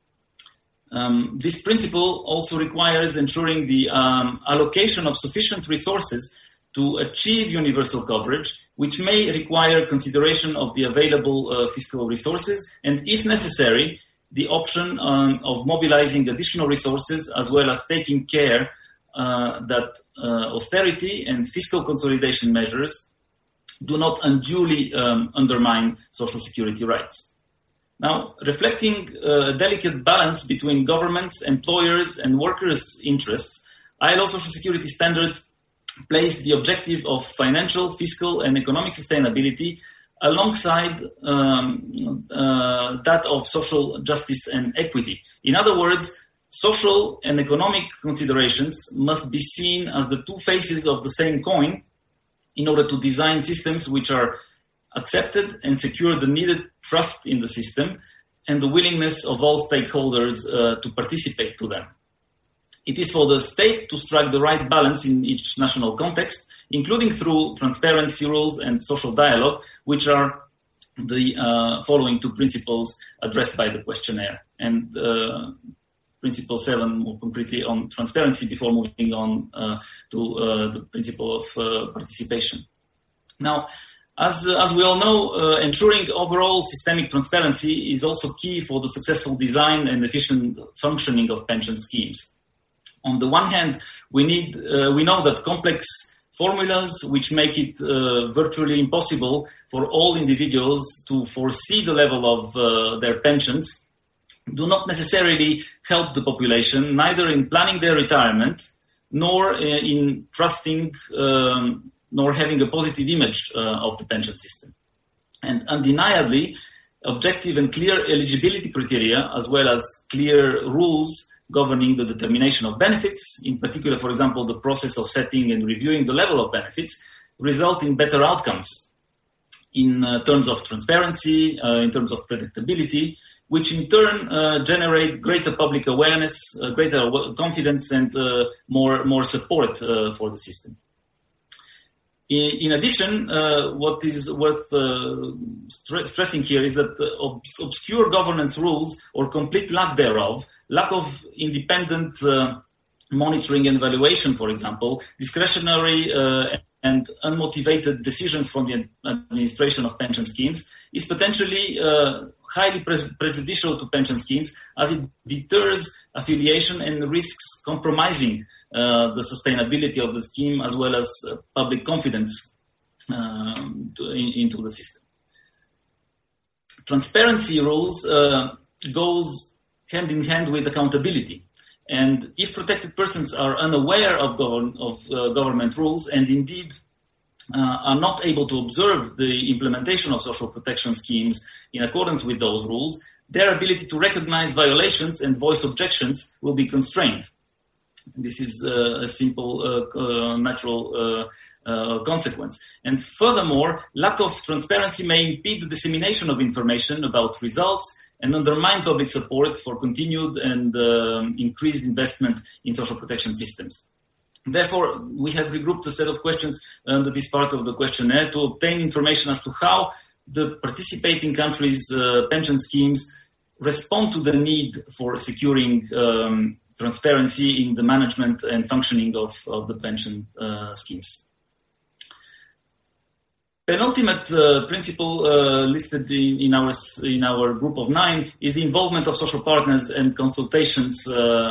This principle also requires ensuring the allocation of sufficient resources to achieve universal coverage, which may require consideration of the available fiscal resources, and if necessary, the option of mobilizing additional resources, as well as taking care that austerity and fiscal consolidation measures do not unduly undermine Social Security rights. Now, reflecting a delicate balance between governments, employers, and workers' interests, ILO Social Security standards place the objective of financial, fiscal, and economic sustainability alongside that of social justice and equity. In other words, social and economic considerations must be seen as the two faces of the same coin in order to design systems which are accepted and secure the needed trust in the system and the willingness of all stakeholders to participate to them. It is for the state to strike the right balance in each national context, including through transparency rules and social dialogue, which are the following two principles addressed by the questionnaire. And Principle 7 more concretely on transparency before moving on to the principle of participation. Now, as we all know, ensuring overall systemic transparency is also key for the successful design and efficient functioning of pension schemes. On the one hand, we know that complex formulas which make it virtually impossible for all individuals to foresee the level of their pensions do not necessarily help the population, neither in planning their retirement, nor in trusting, nor having a positive image of the pension system. And undeniably, objective and clear eligibility criteria, as well as clear rules governing the determination of benefits, in particular, for example, the process of setting and reviewing the level of benefits, result in better outcomes in terms of transparency, in terms of predictability, which in turn generate greater public awareness, greater confidence, and more support for the system. In addition, what is worth stressing here is that obscure governance rules or complete lack thereof, lack of independent monitoring and evaluation, for example, discretionary and unmotivated decisions from the administration of pension schemes is potentially highly prejudicial to pension schemes, as it deters affiliation and risks compromising the sustainability of the scheme as well as public confidence into the system. Transparency rules goes hand in hand with accountability. And if protected persons are unaware of government rules and indeed are not able to observe the implementation of social protection schemes in accordance with those rules, their ability to recognize violations and voice objections will be constrained. This is a simple, natural consequence. And furthermore, lack of transparency may impede the dissemination of information about results and undermine public support for continued and increased investment in social protection systems. Therefore, we have regrouped a set of questions under this part of the questionnaire to obtain information as to how the participating countries' pension schemes respond to the need for securing transparency in the management and functioning of the pension schemes. Penultimate principle listed in our group of 9 is the involvement of social partners and consultations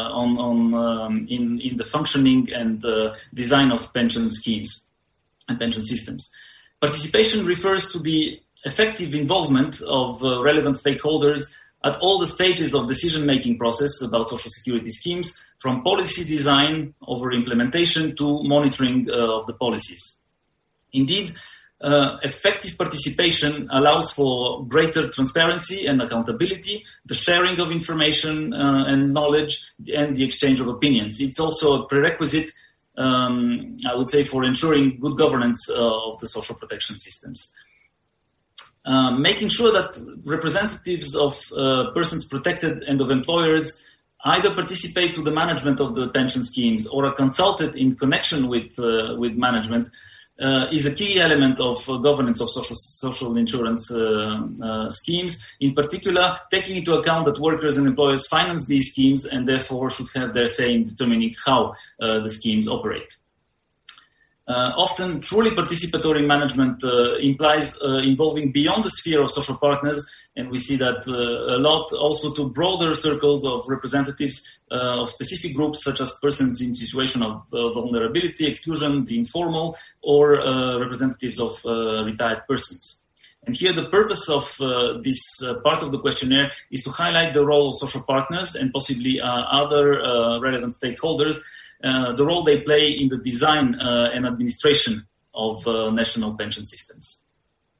in the functioning and design of pension schemes and pension systems. Participation refers to the effective involvement of relevant stakeholders at all the stages of decision-making process about social security schemes, from policy design over implementation to monitoring of the policies. Indeed, effective participation allows for greater transparency and accountability, the sharing of information and knowledge, and the exchange of opinions. It's also a prerequisite, I would say, for ensuring good governance of the social protection systems. Making sure that representatives of persons protected and of employers either participate to the management of the pension schemes or are consulted in connection with management is a key element of governance of social insurance schemes, in particular taking into account that workers and employers finance these schemes and therefore should have their say in determining how the schemes operate. Often, truly participatory management implies involving beyond the sphere of social partners, and we see that a lot also to broader circles of representatives of specific groups, such as persons in situation of vulnerability, exclusion, the informal, or representatives of retired persons. And here the purpose of this part of the questionnaire is to highlight the role of social partners and possibly other relevant stakeholders, the role they play in the design and administration of national pension systems.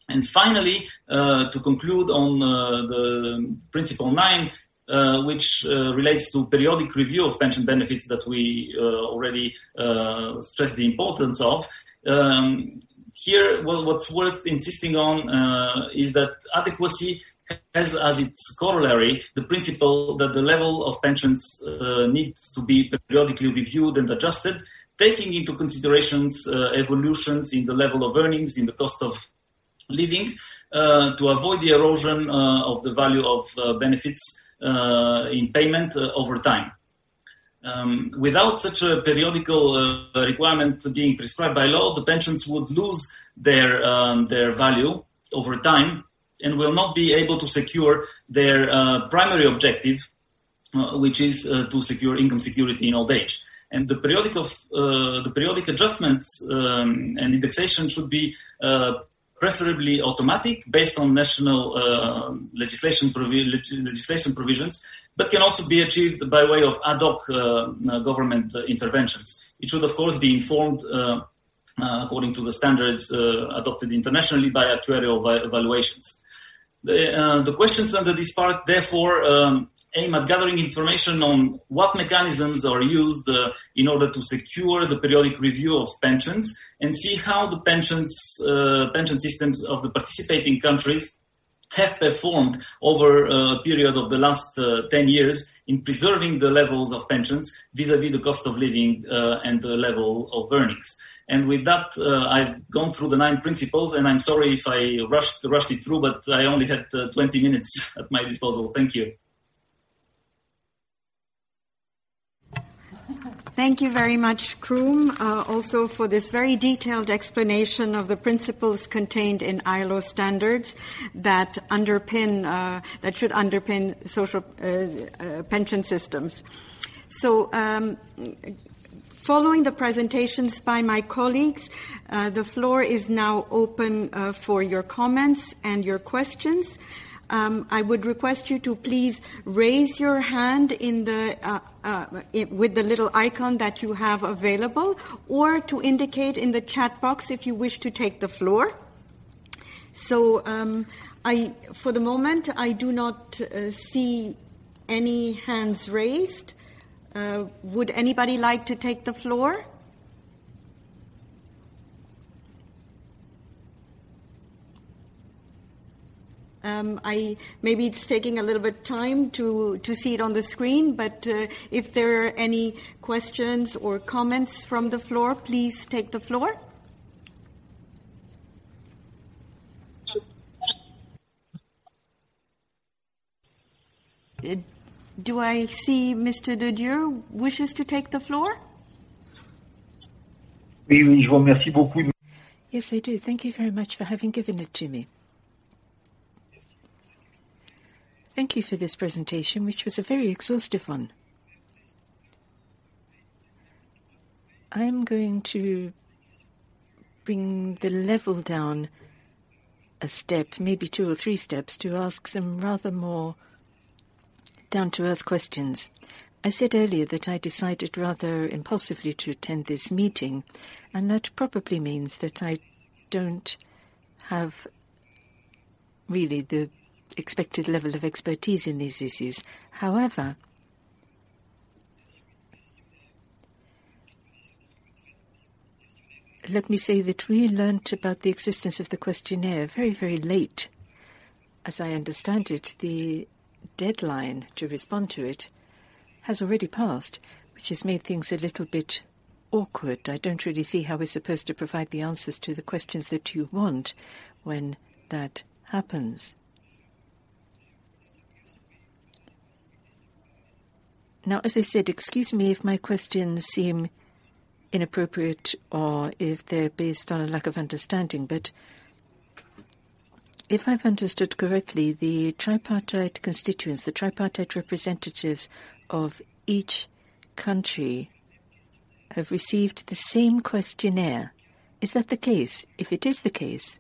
And finally, to conclude on the principle 9, which relates to periodic review of pension benefits that we already stressed the importance of. Here, what's worth insisting on is that adequacy has as its corollary the principle that the level of pensions needs to be periodically reviewed and adjusted, taking into considerations evolutions in the level of earnings, in the cost of living, to avoid the erosion of the value of benefits in payment over time. Without such a periodical requirement being prescribed by law, the pensions would lose their value over time and will not be able to secure their primary objective, which is to secure income security in old age. And the periodic adjustments and indexation should be preferably automatic, based on national legislation provisions, but can also be achieved by way of ad hoc government interventions. It should, of course, be informed according to the standards adopted internationally by actuarial evaluations. The questions under this part, therefore, aim at gathering information on what mechanisms are used in order to secure the periodic review of pensions, and see how the pension systems of the participating countries have performed over a period of the last 10 years in preserving the levels of pensions vis-à-vis the cost of living and the level of earnings. And with that, I've gone through the 9 principles, and I'm sorry if I rushed it through, but I only had 20 minutes at my disposal. Thank you. Thank you very much, Kroom, also for this very detailed explanation of the principles contained in ILO standards that should underpin social pension systems. So, following the presentations by my colleagues, the floor is now open for your comments and your questions. I would request you to please raise your hand with the little icon that you have available, or to indicate in the chat box if you wish to take the floor. So for the moment, I do not see any hands raised. Would anybody like to take the floor? Maybe it's taking a little bit time to see it on the screen, but if there are any questions or comments from the floor, please take the floor. Do I see Mr. De Dieu wishes to take the floor? Oui, je vous remercie beaucoup. Yes, I do. Thank you very much for having given it to me. Thank you for this presentation, which was a very exhaustive one. I'm going to bring the level down a step, maybe 2 or 3 steps, to ask some rather more down-to-earth questions. I said earlier that I decided rather impulsively to attend this meeting, and that probably means that I don't have really the expected level of expertise in these issues. However, let me say that we learnt about the existence of the questionnaire very, very late. As I understand it, the deadline to respond to it has already passed, which has made things a little bit awkward. I don't really see how we're supposed to provide the answers to the questions that you want when that happens. Now, as I said, excuse me if my questions seem inappropriate or if they're based on a lack of understanding, but if I've understood correctly, the tripartite constituents, the tripartite representatives of each country have received the same questionnaire. Is that the case? If it is the case,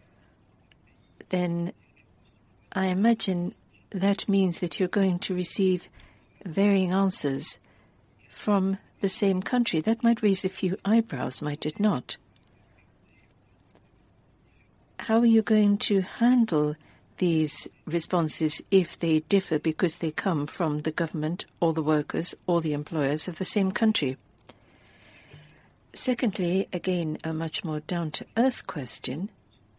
then I imagine that means that you're going to receive varying answers from the same country. That might raise a few eyebrows, might it not? how are you going to handle these responses if they differ because they come from the government or the workers or the employers of the same country? Secondly, again, a much more down-to-earth question.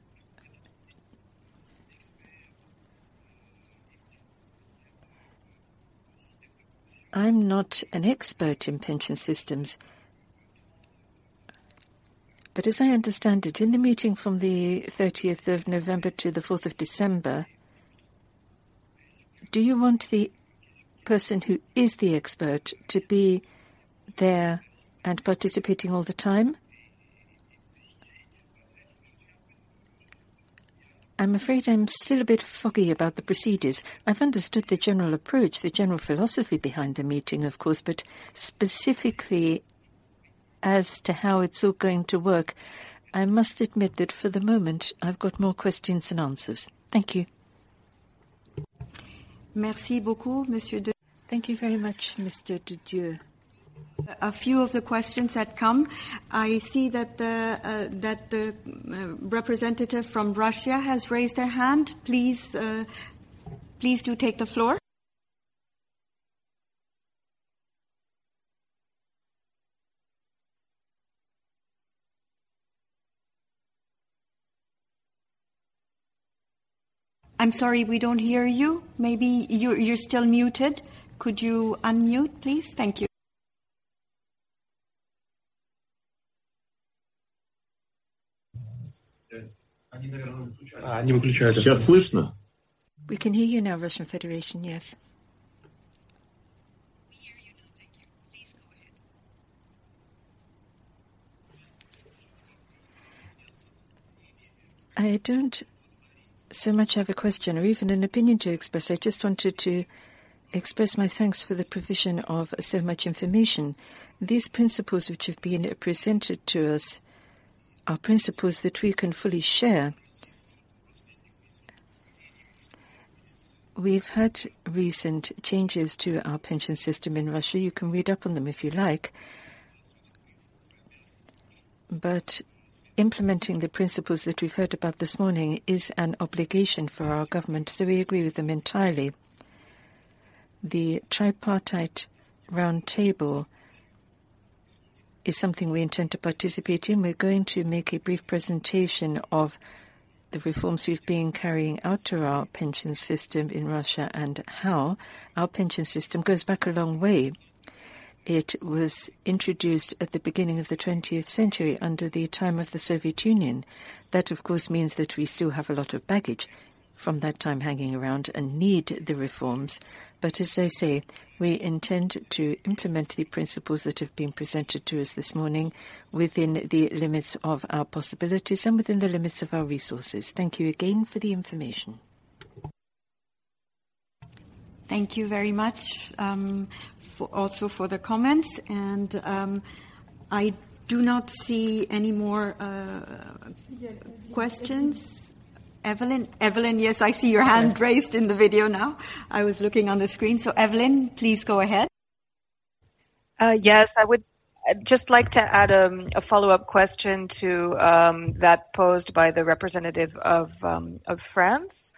I'm not an expert in pension systems, but as I understand it, in the meeting from the 30th of November to the 4th of December, do you want the person who is the expert to be there and participating all the time? I'm afraid I'm still a bit foggy about the procedures. I've understood the general approach, the general philosophy behind the meeting, of course, but specifically as to how it's all going to work, I must admit that for the moment I've got more questions than answers. Thank you. Merci beaucoup, Monsieur de. Thank you very much, Mr. de Dieu. A few of the questions that come. I see that the representative from Russia has raised their hand. Please do take the floor. I'm sorry, we don't hear you. Maybe you're still muted. Could you unmute, please? Thank you. Сейчас слышно? We can hear you now, Russian Federation, yes. I don't so much have a question or even an opinion to express. I just wanted to express my thanks for the provision of so much information. These principles which have been presented to us are principles that we can fully share. We've had recent changes to our pension system in Russia. You can read up on them if you like. But implementing the principles that we've heard about this morning is an obligation for our government, so we agree with them entirely. The tripartite round table is something we intend to participate in. We're going to make a brief presentation of the reforms we've been carrying out to our pension system in Russia and how our pension system goes back a long way. It was introduced at the beginning of the 20th century under the time of the Soviet Union. That, of course, means that we still have a lot of baggage from that time hanging around and need the reforms. But as I say, we intend to implement the principles that have been presented to us this morning within the limits of our possibilities and within the limits of our resources. Thank you again for the information. Thank you very much also for the comments. And I do not see any more questions. Evelyn, yes, I see your hand raised in the video now. I was looking on the screen. So, Evelyn, please go ahead. Yes, I would just like to add a follow-up question to that posed by the representative of France.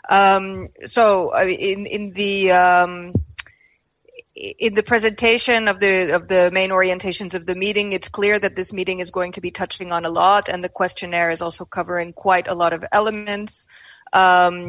In the presentation of the main orientations of the meeting, it's clear that this meeting is going to be touching on a lot, and the questionnaire is also covering quite a lot of elements. We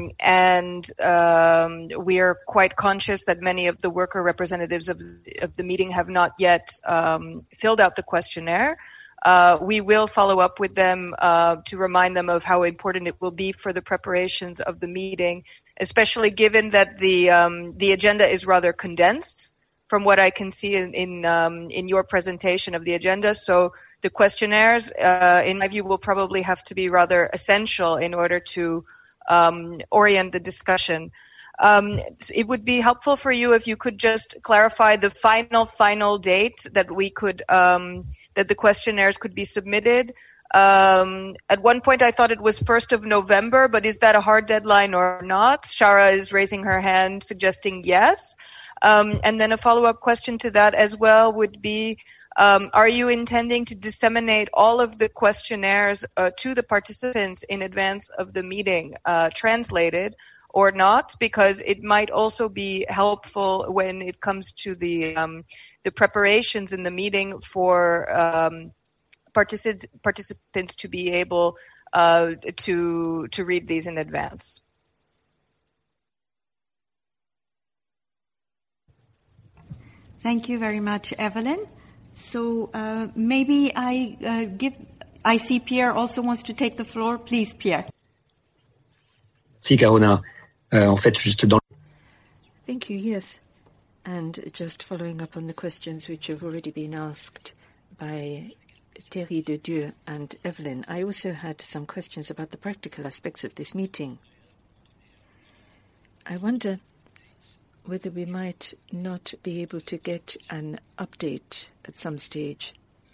are quite conscious that many of the worker representatives of the meeting have not yet filled out the questionnaire. We will follow up with them to remind them of how important it will be for the preparations of the meeting, especially given that the agenda is rather condensed from what I can see in your presentation of the agenda. So the questionnaires, in my view, will probably have to be rather essential in order to orient the discussion. It would be helpful for you if you could just clarify the final date that we could that the questionnaires could be submitted. At one point, I thought it was 1st of November, but is that a hard deadline or not? Shara is raising her hand, suggesting yes. And then a follow-up question to that as well would be, Are you intending to disseminate all of the questionnaires to the participants in advance of the meeting, translated or not? Because it might also be helpful when it comes to the preparations in the meeting for participants to be able to read these in advance. Thank you very much, Evelyn. So maybe I see Pierre also wants to take the floor. Please, Pierre. Si, Karuna. En fait, juste dans... Thank you, yes. And just following up on the questions which have already been asked by Thierry de Dieu and Evelyn, I also had some questions about the practical aspects of this meeting. I wonder whether we might not be able to get an update at some stage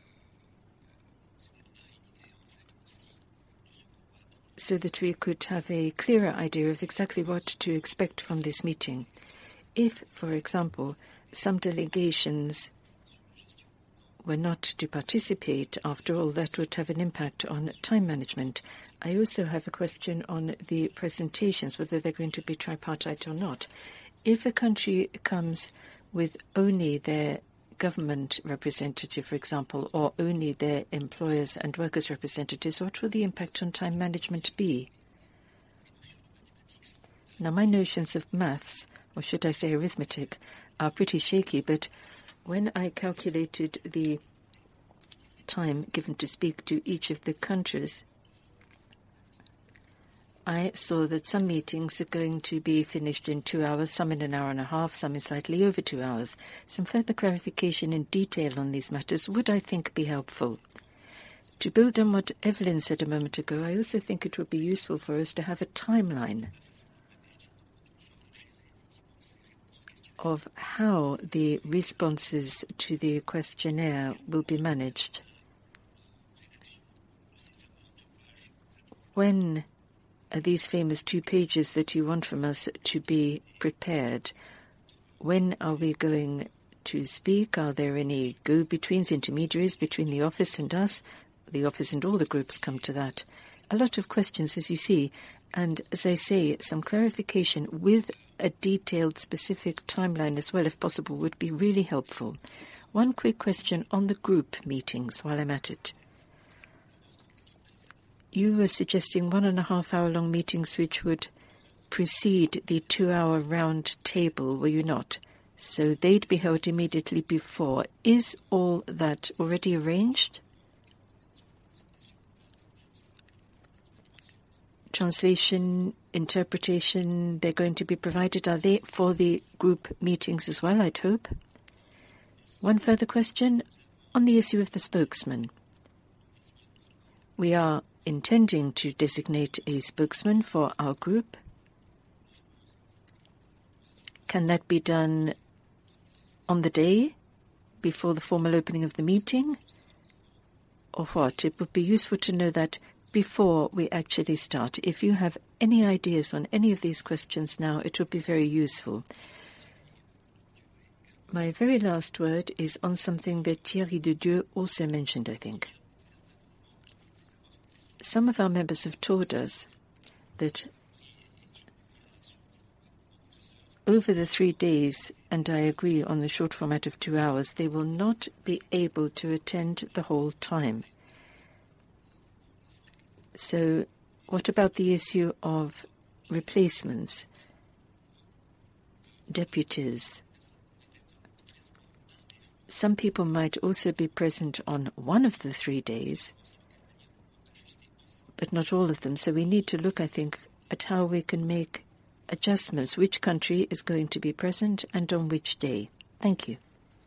so that we could have a clearer idea of exactly what to expect from this meeting. If, for example, some delegations were not to participate, after all, that would have an impact on time management. I also have a question on the presentations, whether they're going to be tripartite or not. If a country comes with only their government representative, for example, or only their employers and workers representatives, what will the impact on time management be? Now, my notions of maths, or should I say arithmetic, are pretty shaky, but when I calculated the time given to speak to each of the countries, I saw that some meetings are going to be finished in 2 hours, some in an hour and a half, some in slightly over 2 hours. Some further clarification in detail on these matters would, I think, be helpful. To build on what Evelyn said a moment ago, I also think it would be useful for us to have a timeline of how the responses to the questionnaire will be managed. When are these famous 2 pages that you want from us to be prepared? When are we going to speak? Are there any go-betweens, intermediaries between the office and us? The office and all the groups come to that. A lot of questions, as you see, and as I say, some clarification with a detailed, specific timeline as well, if possible, would be really helpful. One quick question on the group meetings while I'm at it. You were suggesting 1.5 hour long meetings which would precede the 2-hour round table, were you not? So they'd be held immediately before. Is all that already arranged? Translation, interpretation, they're going to be provided. Are they for the group meetings as well, I'd hope? One further question on the issue of the spokesman. We are intending to designate a spokesman for our group. Can that be done on the day before the formal opening of the meeting? Or what? It would be useful to know that before we actually start. If you have any ideas on any of these questions now, it would be very useful. My very last word is on something that Thierry de Dieu also mentioned, I think. Some of our members have told us that over the 3 days, and I agree on the short format of 2 hours, they will not be able to attend the whole time. So what about the issue of replacements, deputies? Some people might also be present on one of the 3 days, but not all of them. So we need to look, I think, at how we can make adjustments. Which country is going to be present and on which day? Thank you.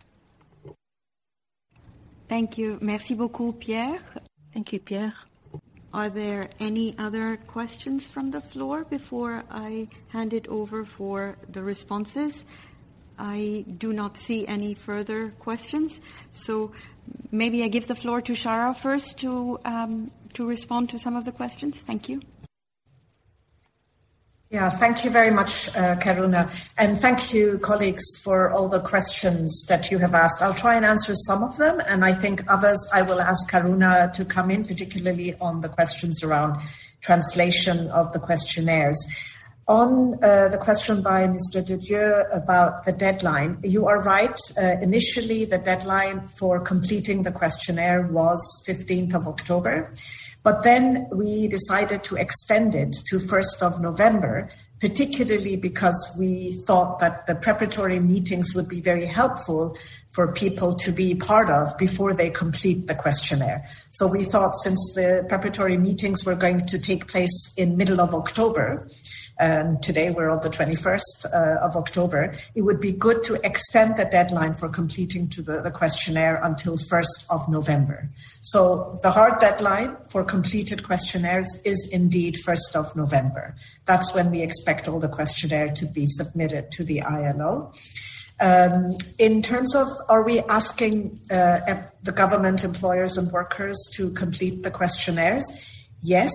Thank you. Merci beaucoup, Pierre. Thank you, Pierre. Are there any other questions from the floor before I hand it over for the responses? I do not see any further questions. So maybe I give the floor to Shara first to respond to some of the questions. Thank you. Yeah, thank you very much, Karuna. And thank you, colleagues, for all the questions that you have asked. I'll try and answer some of them, and I think others I will ask Karuna to come in, particularly on the questions around translation of the questionnaires. On the question by Mr. Dedieu about the deadline, you are right. Initially, the deadline for completing the questionnaire was 15th of October. But then we decided to extend it to 1st of November, particularly because we thought that the preparatory meetings would be very helpful for people to be part of before they complete the questionnaire. So we thought, since the preparatory meetings were going to take place in middle of October, and today we're on the 21st of October, it would be good to extend the deadline for completing the questionnaire until 1st of November. So the hard deadline for completed questionnaires is indeed 1st of November. That's when we expect all the questionnaire to be submitted to the ILO. In terms of, are we asking the government, employers and workers to complete the questionnaires? Yes.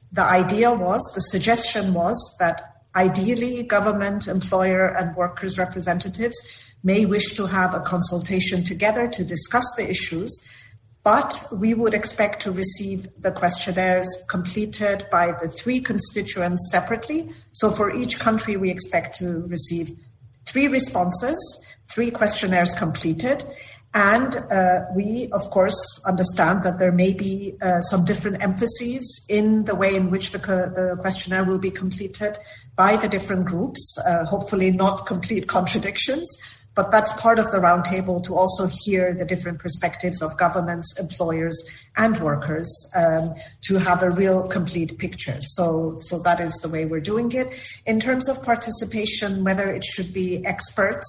The suggestion was that ideally government, employer and workers representatives may wish to have a consultation together to discuss the issues, but we would expect to receive the questionnaires completed by the 3 constituents separately. So for each country, we expect to receive 3 responses, 3 questionnaires completed. And we, of course, understand that there may be some different emphases in the way in which the questionnaire will be completed by the different groups, hopefully not complete contradictions. But that's part of the roundtable, to also hear the different perspectives of governments, employers and workers, to have a real complete picture. So that is the way we're doing it. In terms of participation, whether it should be experts,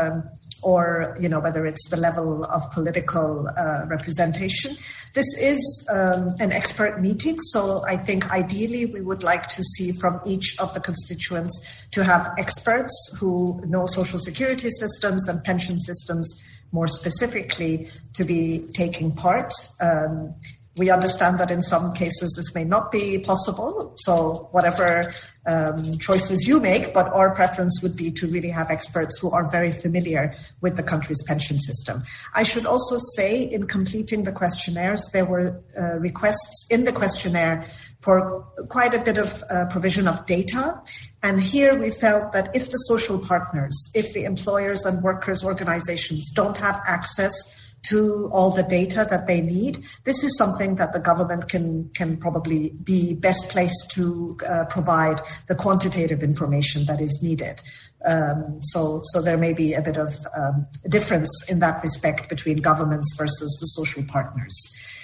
or whether it's the level of political representation. This is an expert meeting, so I think ideally we would like to see from each of the constituents to have experts who know social security systems and pension systems more specifically to be taking part. We understand that in some cases this may not be possible, so whatever choices you make, but our preference would be to really have experts who are very familiar with the country's pension system. I should also say, in completing the questionnaires, there were requests in the questionnaire for quite a bit of provision of data. And here we felt that if the social partners, if the employers and workers organizations don't have access to all the data that they need, this is something that the government can probably be best placed to provide the quantitative information that is needed. So there may be a bit of difference in that respect between governments versus the social partners.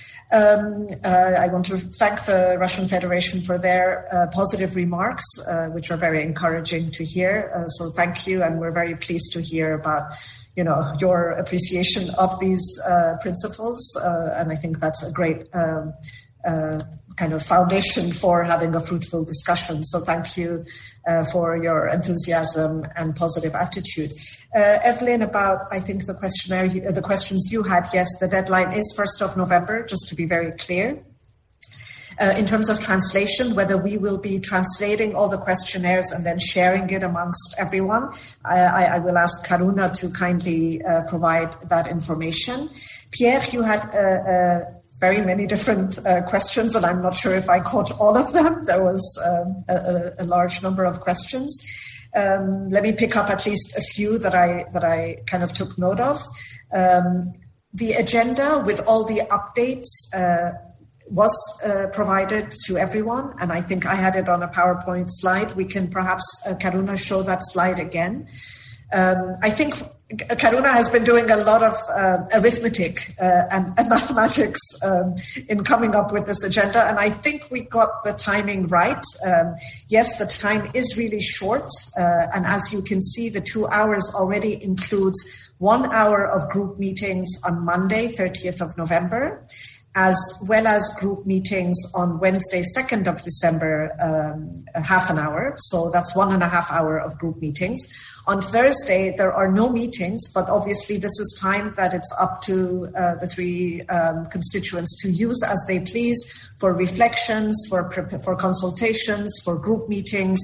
I want to thank the Russian Federation for their positive remarks, which are very encouraging to hear. So thank you, and we're very pleased to hear about your appreciation of these principles, and I think that's a great kind of foundation for having a fruitful discussion. So thank you for your enthusiasm and positive attitude. Evelyn, about, I think, the questionnaire, the questions you had, yes, the deadline is 1st of November, just to be very clear. In terms of translation, whether we will be translating all the questionnaires and then sharing it amongst everyone, I will ask Karuna to kindly provide that information. Pierre, you had very many different questions, and I'm not sure if I caught all of them. There was a large number of questions. Let me pick up at least a few that I kind of took note of. The agenda with all the updates was provided to everyone, and I think I had it on a PowerPoint slide. We can perhaps, Karuna, show that slide again. I think Karuna has been doing a lot of arithmetic and mathematics in coming up with this agenda, and I think we got the timing right. Yes, the time is really short, and as you can see, the 2 hours already includes 1 hour of group meetings on Monday, 30th of November, as well as group meetings on Wednesday, 2nd of December, half an hour. So that's 1.5 hours of group meetings. On Thursday, there are no meetings, but obviously this is time that it's up to the 3 constituents to use as they please for reflections, for consultations, for group meetings,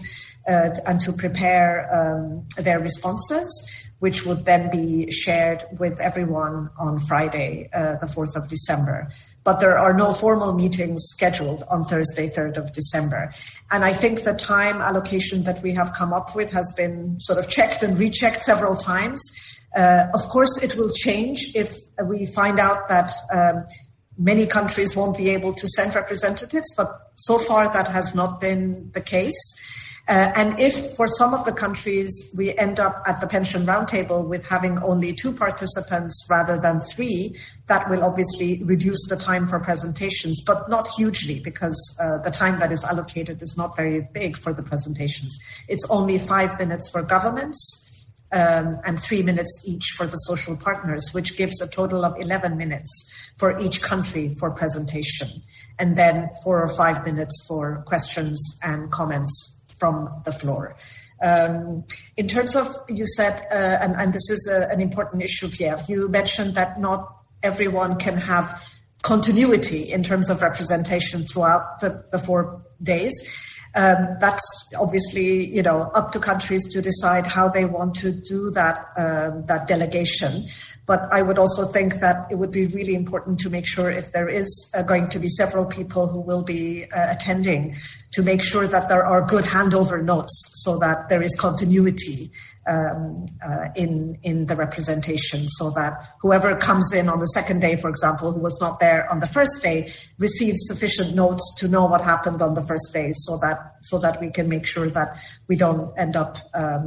and to prepare their responses, which would then be shared with everyone on Friday, the 4th of December. But there are no formal meetings scheduled on Thursday, 3rd of December. And I think the time allocation that we have come up with has been sort of checked and rechecked several times. Of course, it will change if we find out that many countries won't be able to send representatives, but so far that has not been the case. And if for some of the countries we end up at the pension roundtable with having only 2 participants rather than 3, that will obviously reduce the time for presentations, but not hugely, because the time that is allocated is not very big for the presentations. It's only 5 minutes for governments and 3 minutes each for the social partners, which gives a total of 11 minutes for each country for presentation, and then 4 or 5 minutes for questions and comments from the floor. In terms of, you said, and this is an important issue, Pierre, you mentioned that not everyone can have continuity in terms of representation throughout the 4 days. That's obviously, up to countries to decide how they want to do that delegation. But I would also think that it would be really important to make sure, if there is going to be several people who will be attending, to make sure that there are good handover notes so that there is continuity in the representation, so that whoever comes in on the second day, for example, who was not there on the first day, receives sufficient notes to know what happened on the first day, so that we can make sure that we don't end up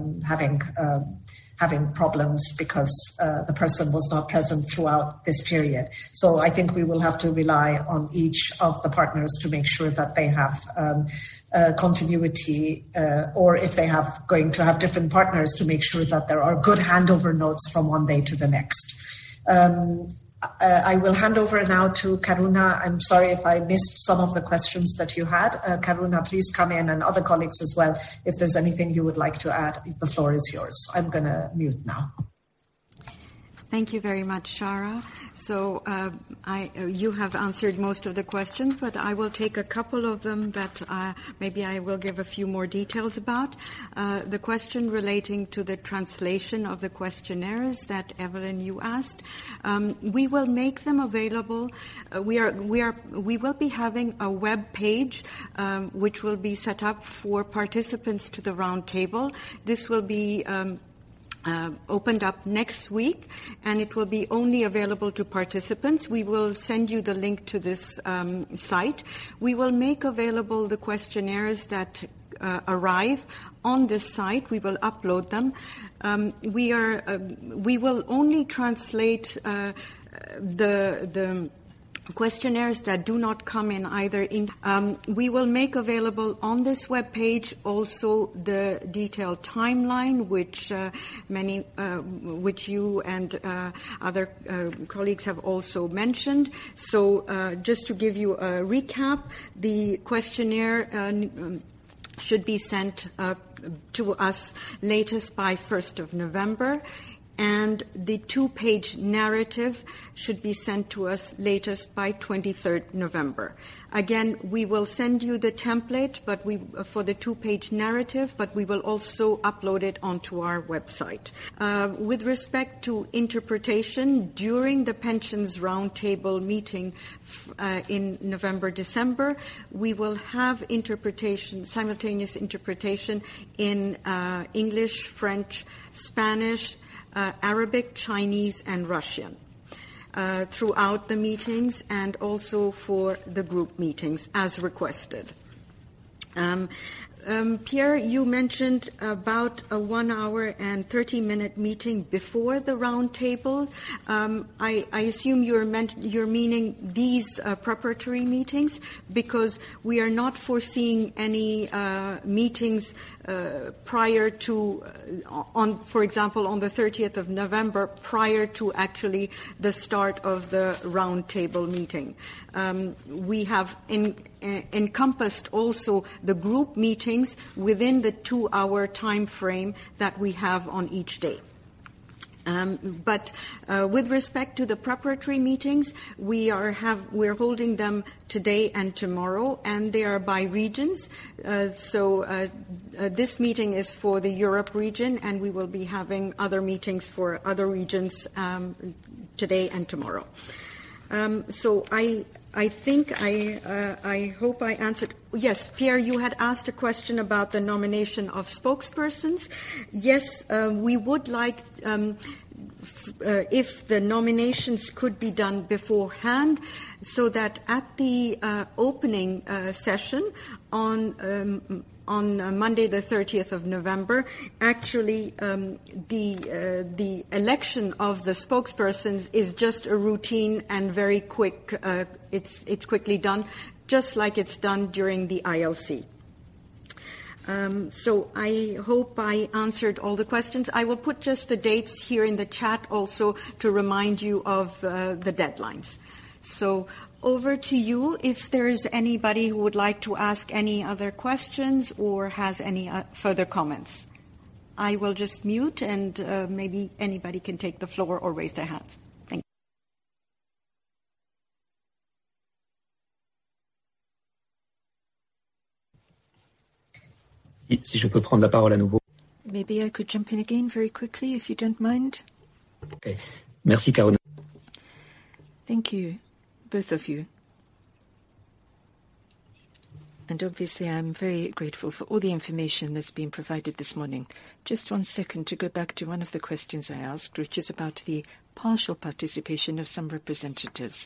having problems because the person was not present throughout this period. So I think we will have to rely on each of the partners to make sure that they have continuity, or if they have going to have different partners, to make sure that there are good handover notes from one day to the next. I will hand over now to Karuna. I'm sorry if I missed some of the questions that you had. Karuna, please come in, and other colleagues as well. If there's anything you would like to add, the floor is yours. I'm going to mute now. Thank you very much, Shara. So you have answered most of the questions, but I will take a couple of them that maybe I will give a few more details about. The question relating to the translation of the questionnaires that Evelyn, you asked, we will make them available. We will be having a web page which will be set up for participants to the roundtable. This will be opened up next week, and it will be only available to participants. We will send you the link to this site. We will make available the questionnaires that arrive on this site. We will upload them. We will only translate the questionnaires that do not come in either in. We will make available on this webpage also the detailed timeline, which you and other colleagues have also mentioned. So just to give you a recap, the questionnaire should be sent to us latest by 1st of November. And the 2-page narrative should be sent to us latest by 23rd November. Again, we will send you the template for the 2-page narrative, but we will also upload it onto our website. With respect to interpretation, during the Pensions Roundtable meeting in November, December, we will have simultaneous interpretation in English, French, Spanish, Arabic, Chinese, and Russian throughout the meetings, and also for the group meetings as requested. Pierre, you mentioned about a 1 hour and 30-minute meeting before the roundtable. I assume you're meaning these preparatory meetings, because we are not foreseeing any meetings prior to, for example, on the 30th of November, prior to actually the start of the roundtable meeting. We have encompassed also the group meetings within the 2-hour time frame that we have on each day. But with respect to the preparatory meetings, we're holding them today and tomorrow, and they are by regions. So this meeting is for the Europe region, and we will be having other meetings for other regions today and tomorrow. So I think I hope I answered. Yes, Pierre, you had asked a question about the nomination of spokespersons. Yes, we would like, if the nominations could be done beforehand, so that at the opening session on Monday, the 30th of November, actually the election of the spokespersons is just a routine and very quick. It's quickly done, just like it's done during the ILC. So I hope I answered all the questions. I will put just the dates here in the chat also to remind you of the deadlines. So over to you if there is anybody who would like to ask any other questions or has any further comments. I will just mute and maybe anybody can take the floor or raise their hands. Thank you. Si je peux prendre la parole à nouveau. Maybe I could jump in again very quickly if you don't mind. Okay. Merci, Karuna. Thank you, both of you. And obviously I'm very grateful for all the information that's been provided this morning. Just 1 second to go back to one of the questions I asked, which is about the partial participation of some representatives.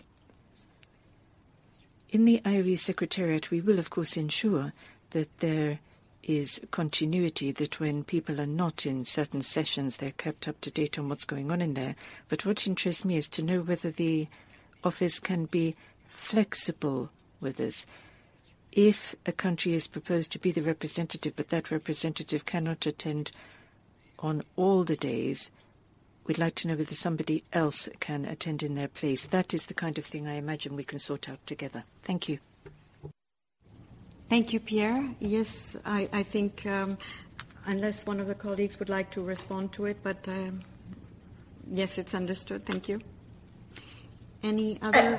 In the IOE Secretariat, we will of course ensure that there is continuity, that when people are not in certain sessions, they're kept up to date on what's going on in there. But what interests me is to know whether the office can be flexible with us. If a country is proposed to be the representative, but that representative cannot attend on all the days, we'd like to know whether somebody else can attend in their place. That is the kind of thing I imagine we can sort out together. Thank you. Thank you, Pierre. Yes, I think, unless one of the colleagues would like to respond to it, but yes, it's understood. Thank you. Any other?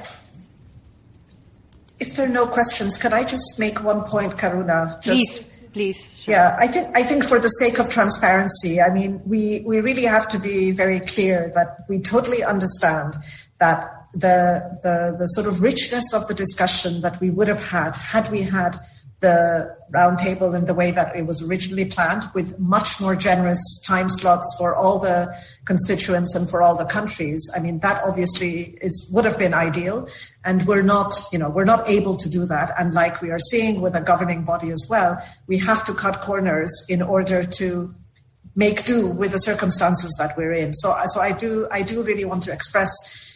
If there are no questions, could I just make one point, Karuna? Please. Sure. Yeah, I think for the sake of transparency, I mean, we really have to be very clear that we totally understand that the sort of richness of the discussion that we would have had we had the roundtable in the way that it was originally planned, with much more generous time slots for all the constituents and for all the countries. I mean, that obviously would have been ideal, and we're not able to do that. And like we are seeing with a governing body as well, we have to cut corners in order to make do with the circumstances that we're in. So I do really want to express,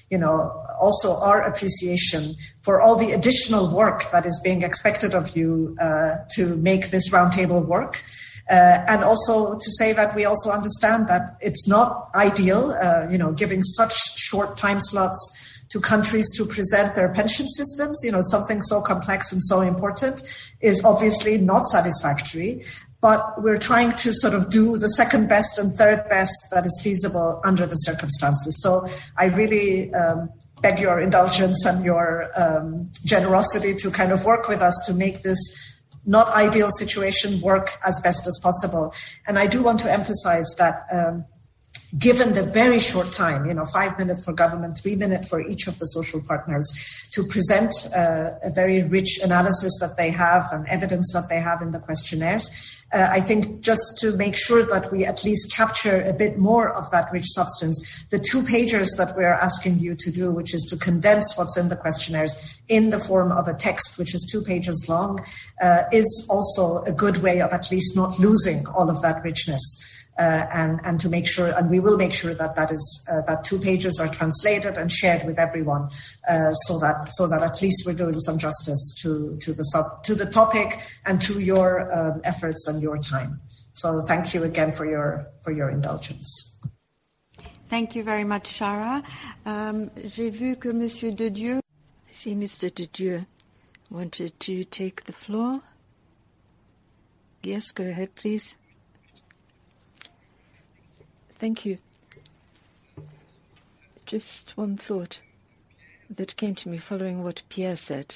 also our appreciation for all the additional work that is being expected of you to make this roundtable work. And also to say that we also understand that it's not ideal, giving such short time slots to countries to present their pension systems, something so complex and so important is obviously not satisfactory. But we're trying to sort of do the second best and third best that is feasible under the circumstances. So I really beg your indulgence and your generosity to kind of work with us to make this not ideal situation work as best as possible. And I do want to emphasize that given the very short time, 5 minutes for government, 3 minutes for each of the social partners to present a very rich analysis that they have and evidence that they have in the questionnaires, I think just to make sure that we at least capture a bit more of that rich substance, the 2 pages that we're asking you to do, which is to condense what's in the questionnaires in the form of a text, which is 2 pages long, is also a good way of at least not losing all of that richness. And to make sure, and we will make sure that that 2 pages are translated and shared with everyone, so that at least we're doing some justice to the topic and to your efforts and your time. So thank you again for your indulgence. Thank you very much, Shara. J'ai vu que Monsieur De Dieu. I see Mr. De Dieu wanted to take the floor. Yes, go ahead, please. Thank you. Just one thought that came to me following what Pierre said.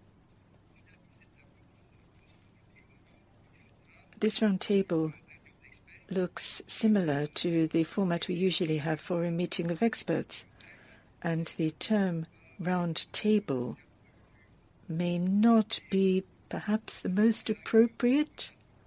This round table looks similar to the format we usually have for a meeting of experts, and the term round table may not be perhaps the most appropriate.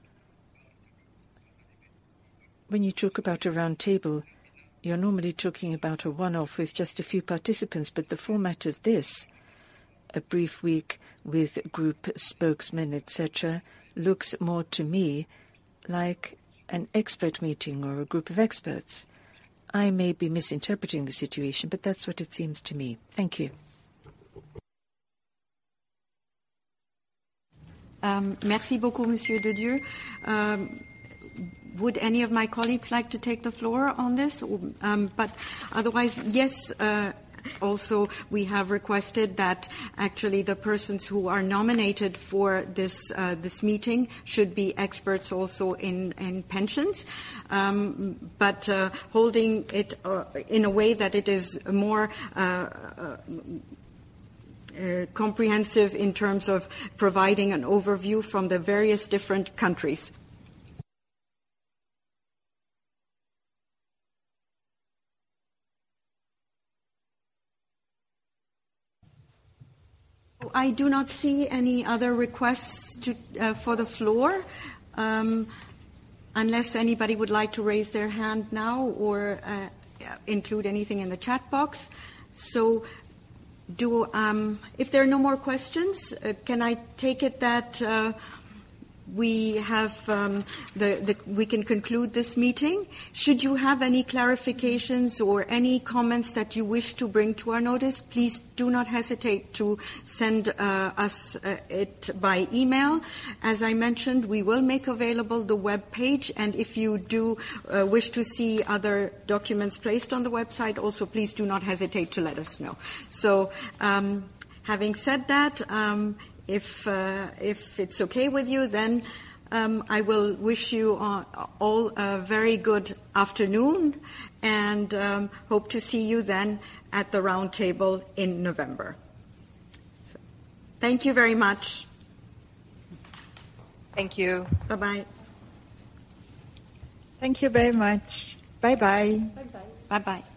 When you talk about a round table, you're normally talking about a one-off with just a few participants, but the format of this, a brief week with group spokesmen, etc., looks more to me like an expert meeting or a group of experts. I may be misinterpreting the situation, but that's what it seems to me. Thank you. Merci beaucoup, Monsieur de Dieu. Would any of my colleagues like to take the floor on this? But otherwise, yes, also we have requested that actually the persons who are nominated for this meeting should be experts also in pensions, but holding it in a way that it is more comprehensive in terms of providing an overview from the various different countries. I do not see any other requests for the floor, unless anybody would like to raise their hand now or include anything in the chat box. So, if there are no more questions, can I take it that we have we can conclude this meeting? Should you have any clarifications or any comments that you wish to bring to our notice, please do not hesitate to send us it by email. As I mentioned, we will make available the web page, and if you do wish to see other documents placed on the website, also please do not hesitate to let us know. So, having said that, if it's okay with you, then I will wish you all a very good afternoon, and hope to see you then at the round table in November. So, thank you very much. Thank you. Bye-bye. Thank you very much. Bye-bye. Bye-bye.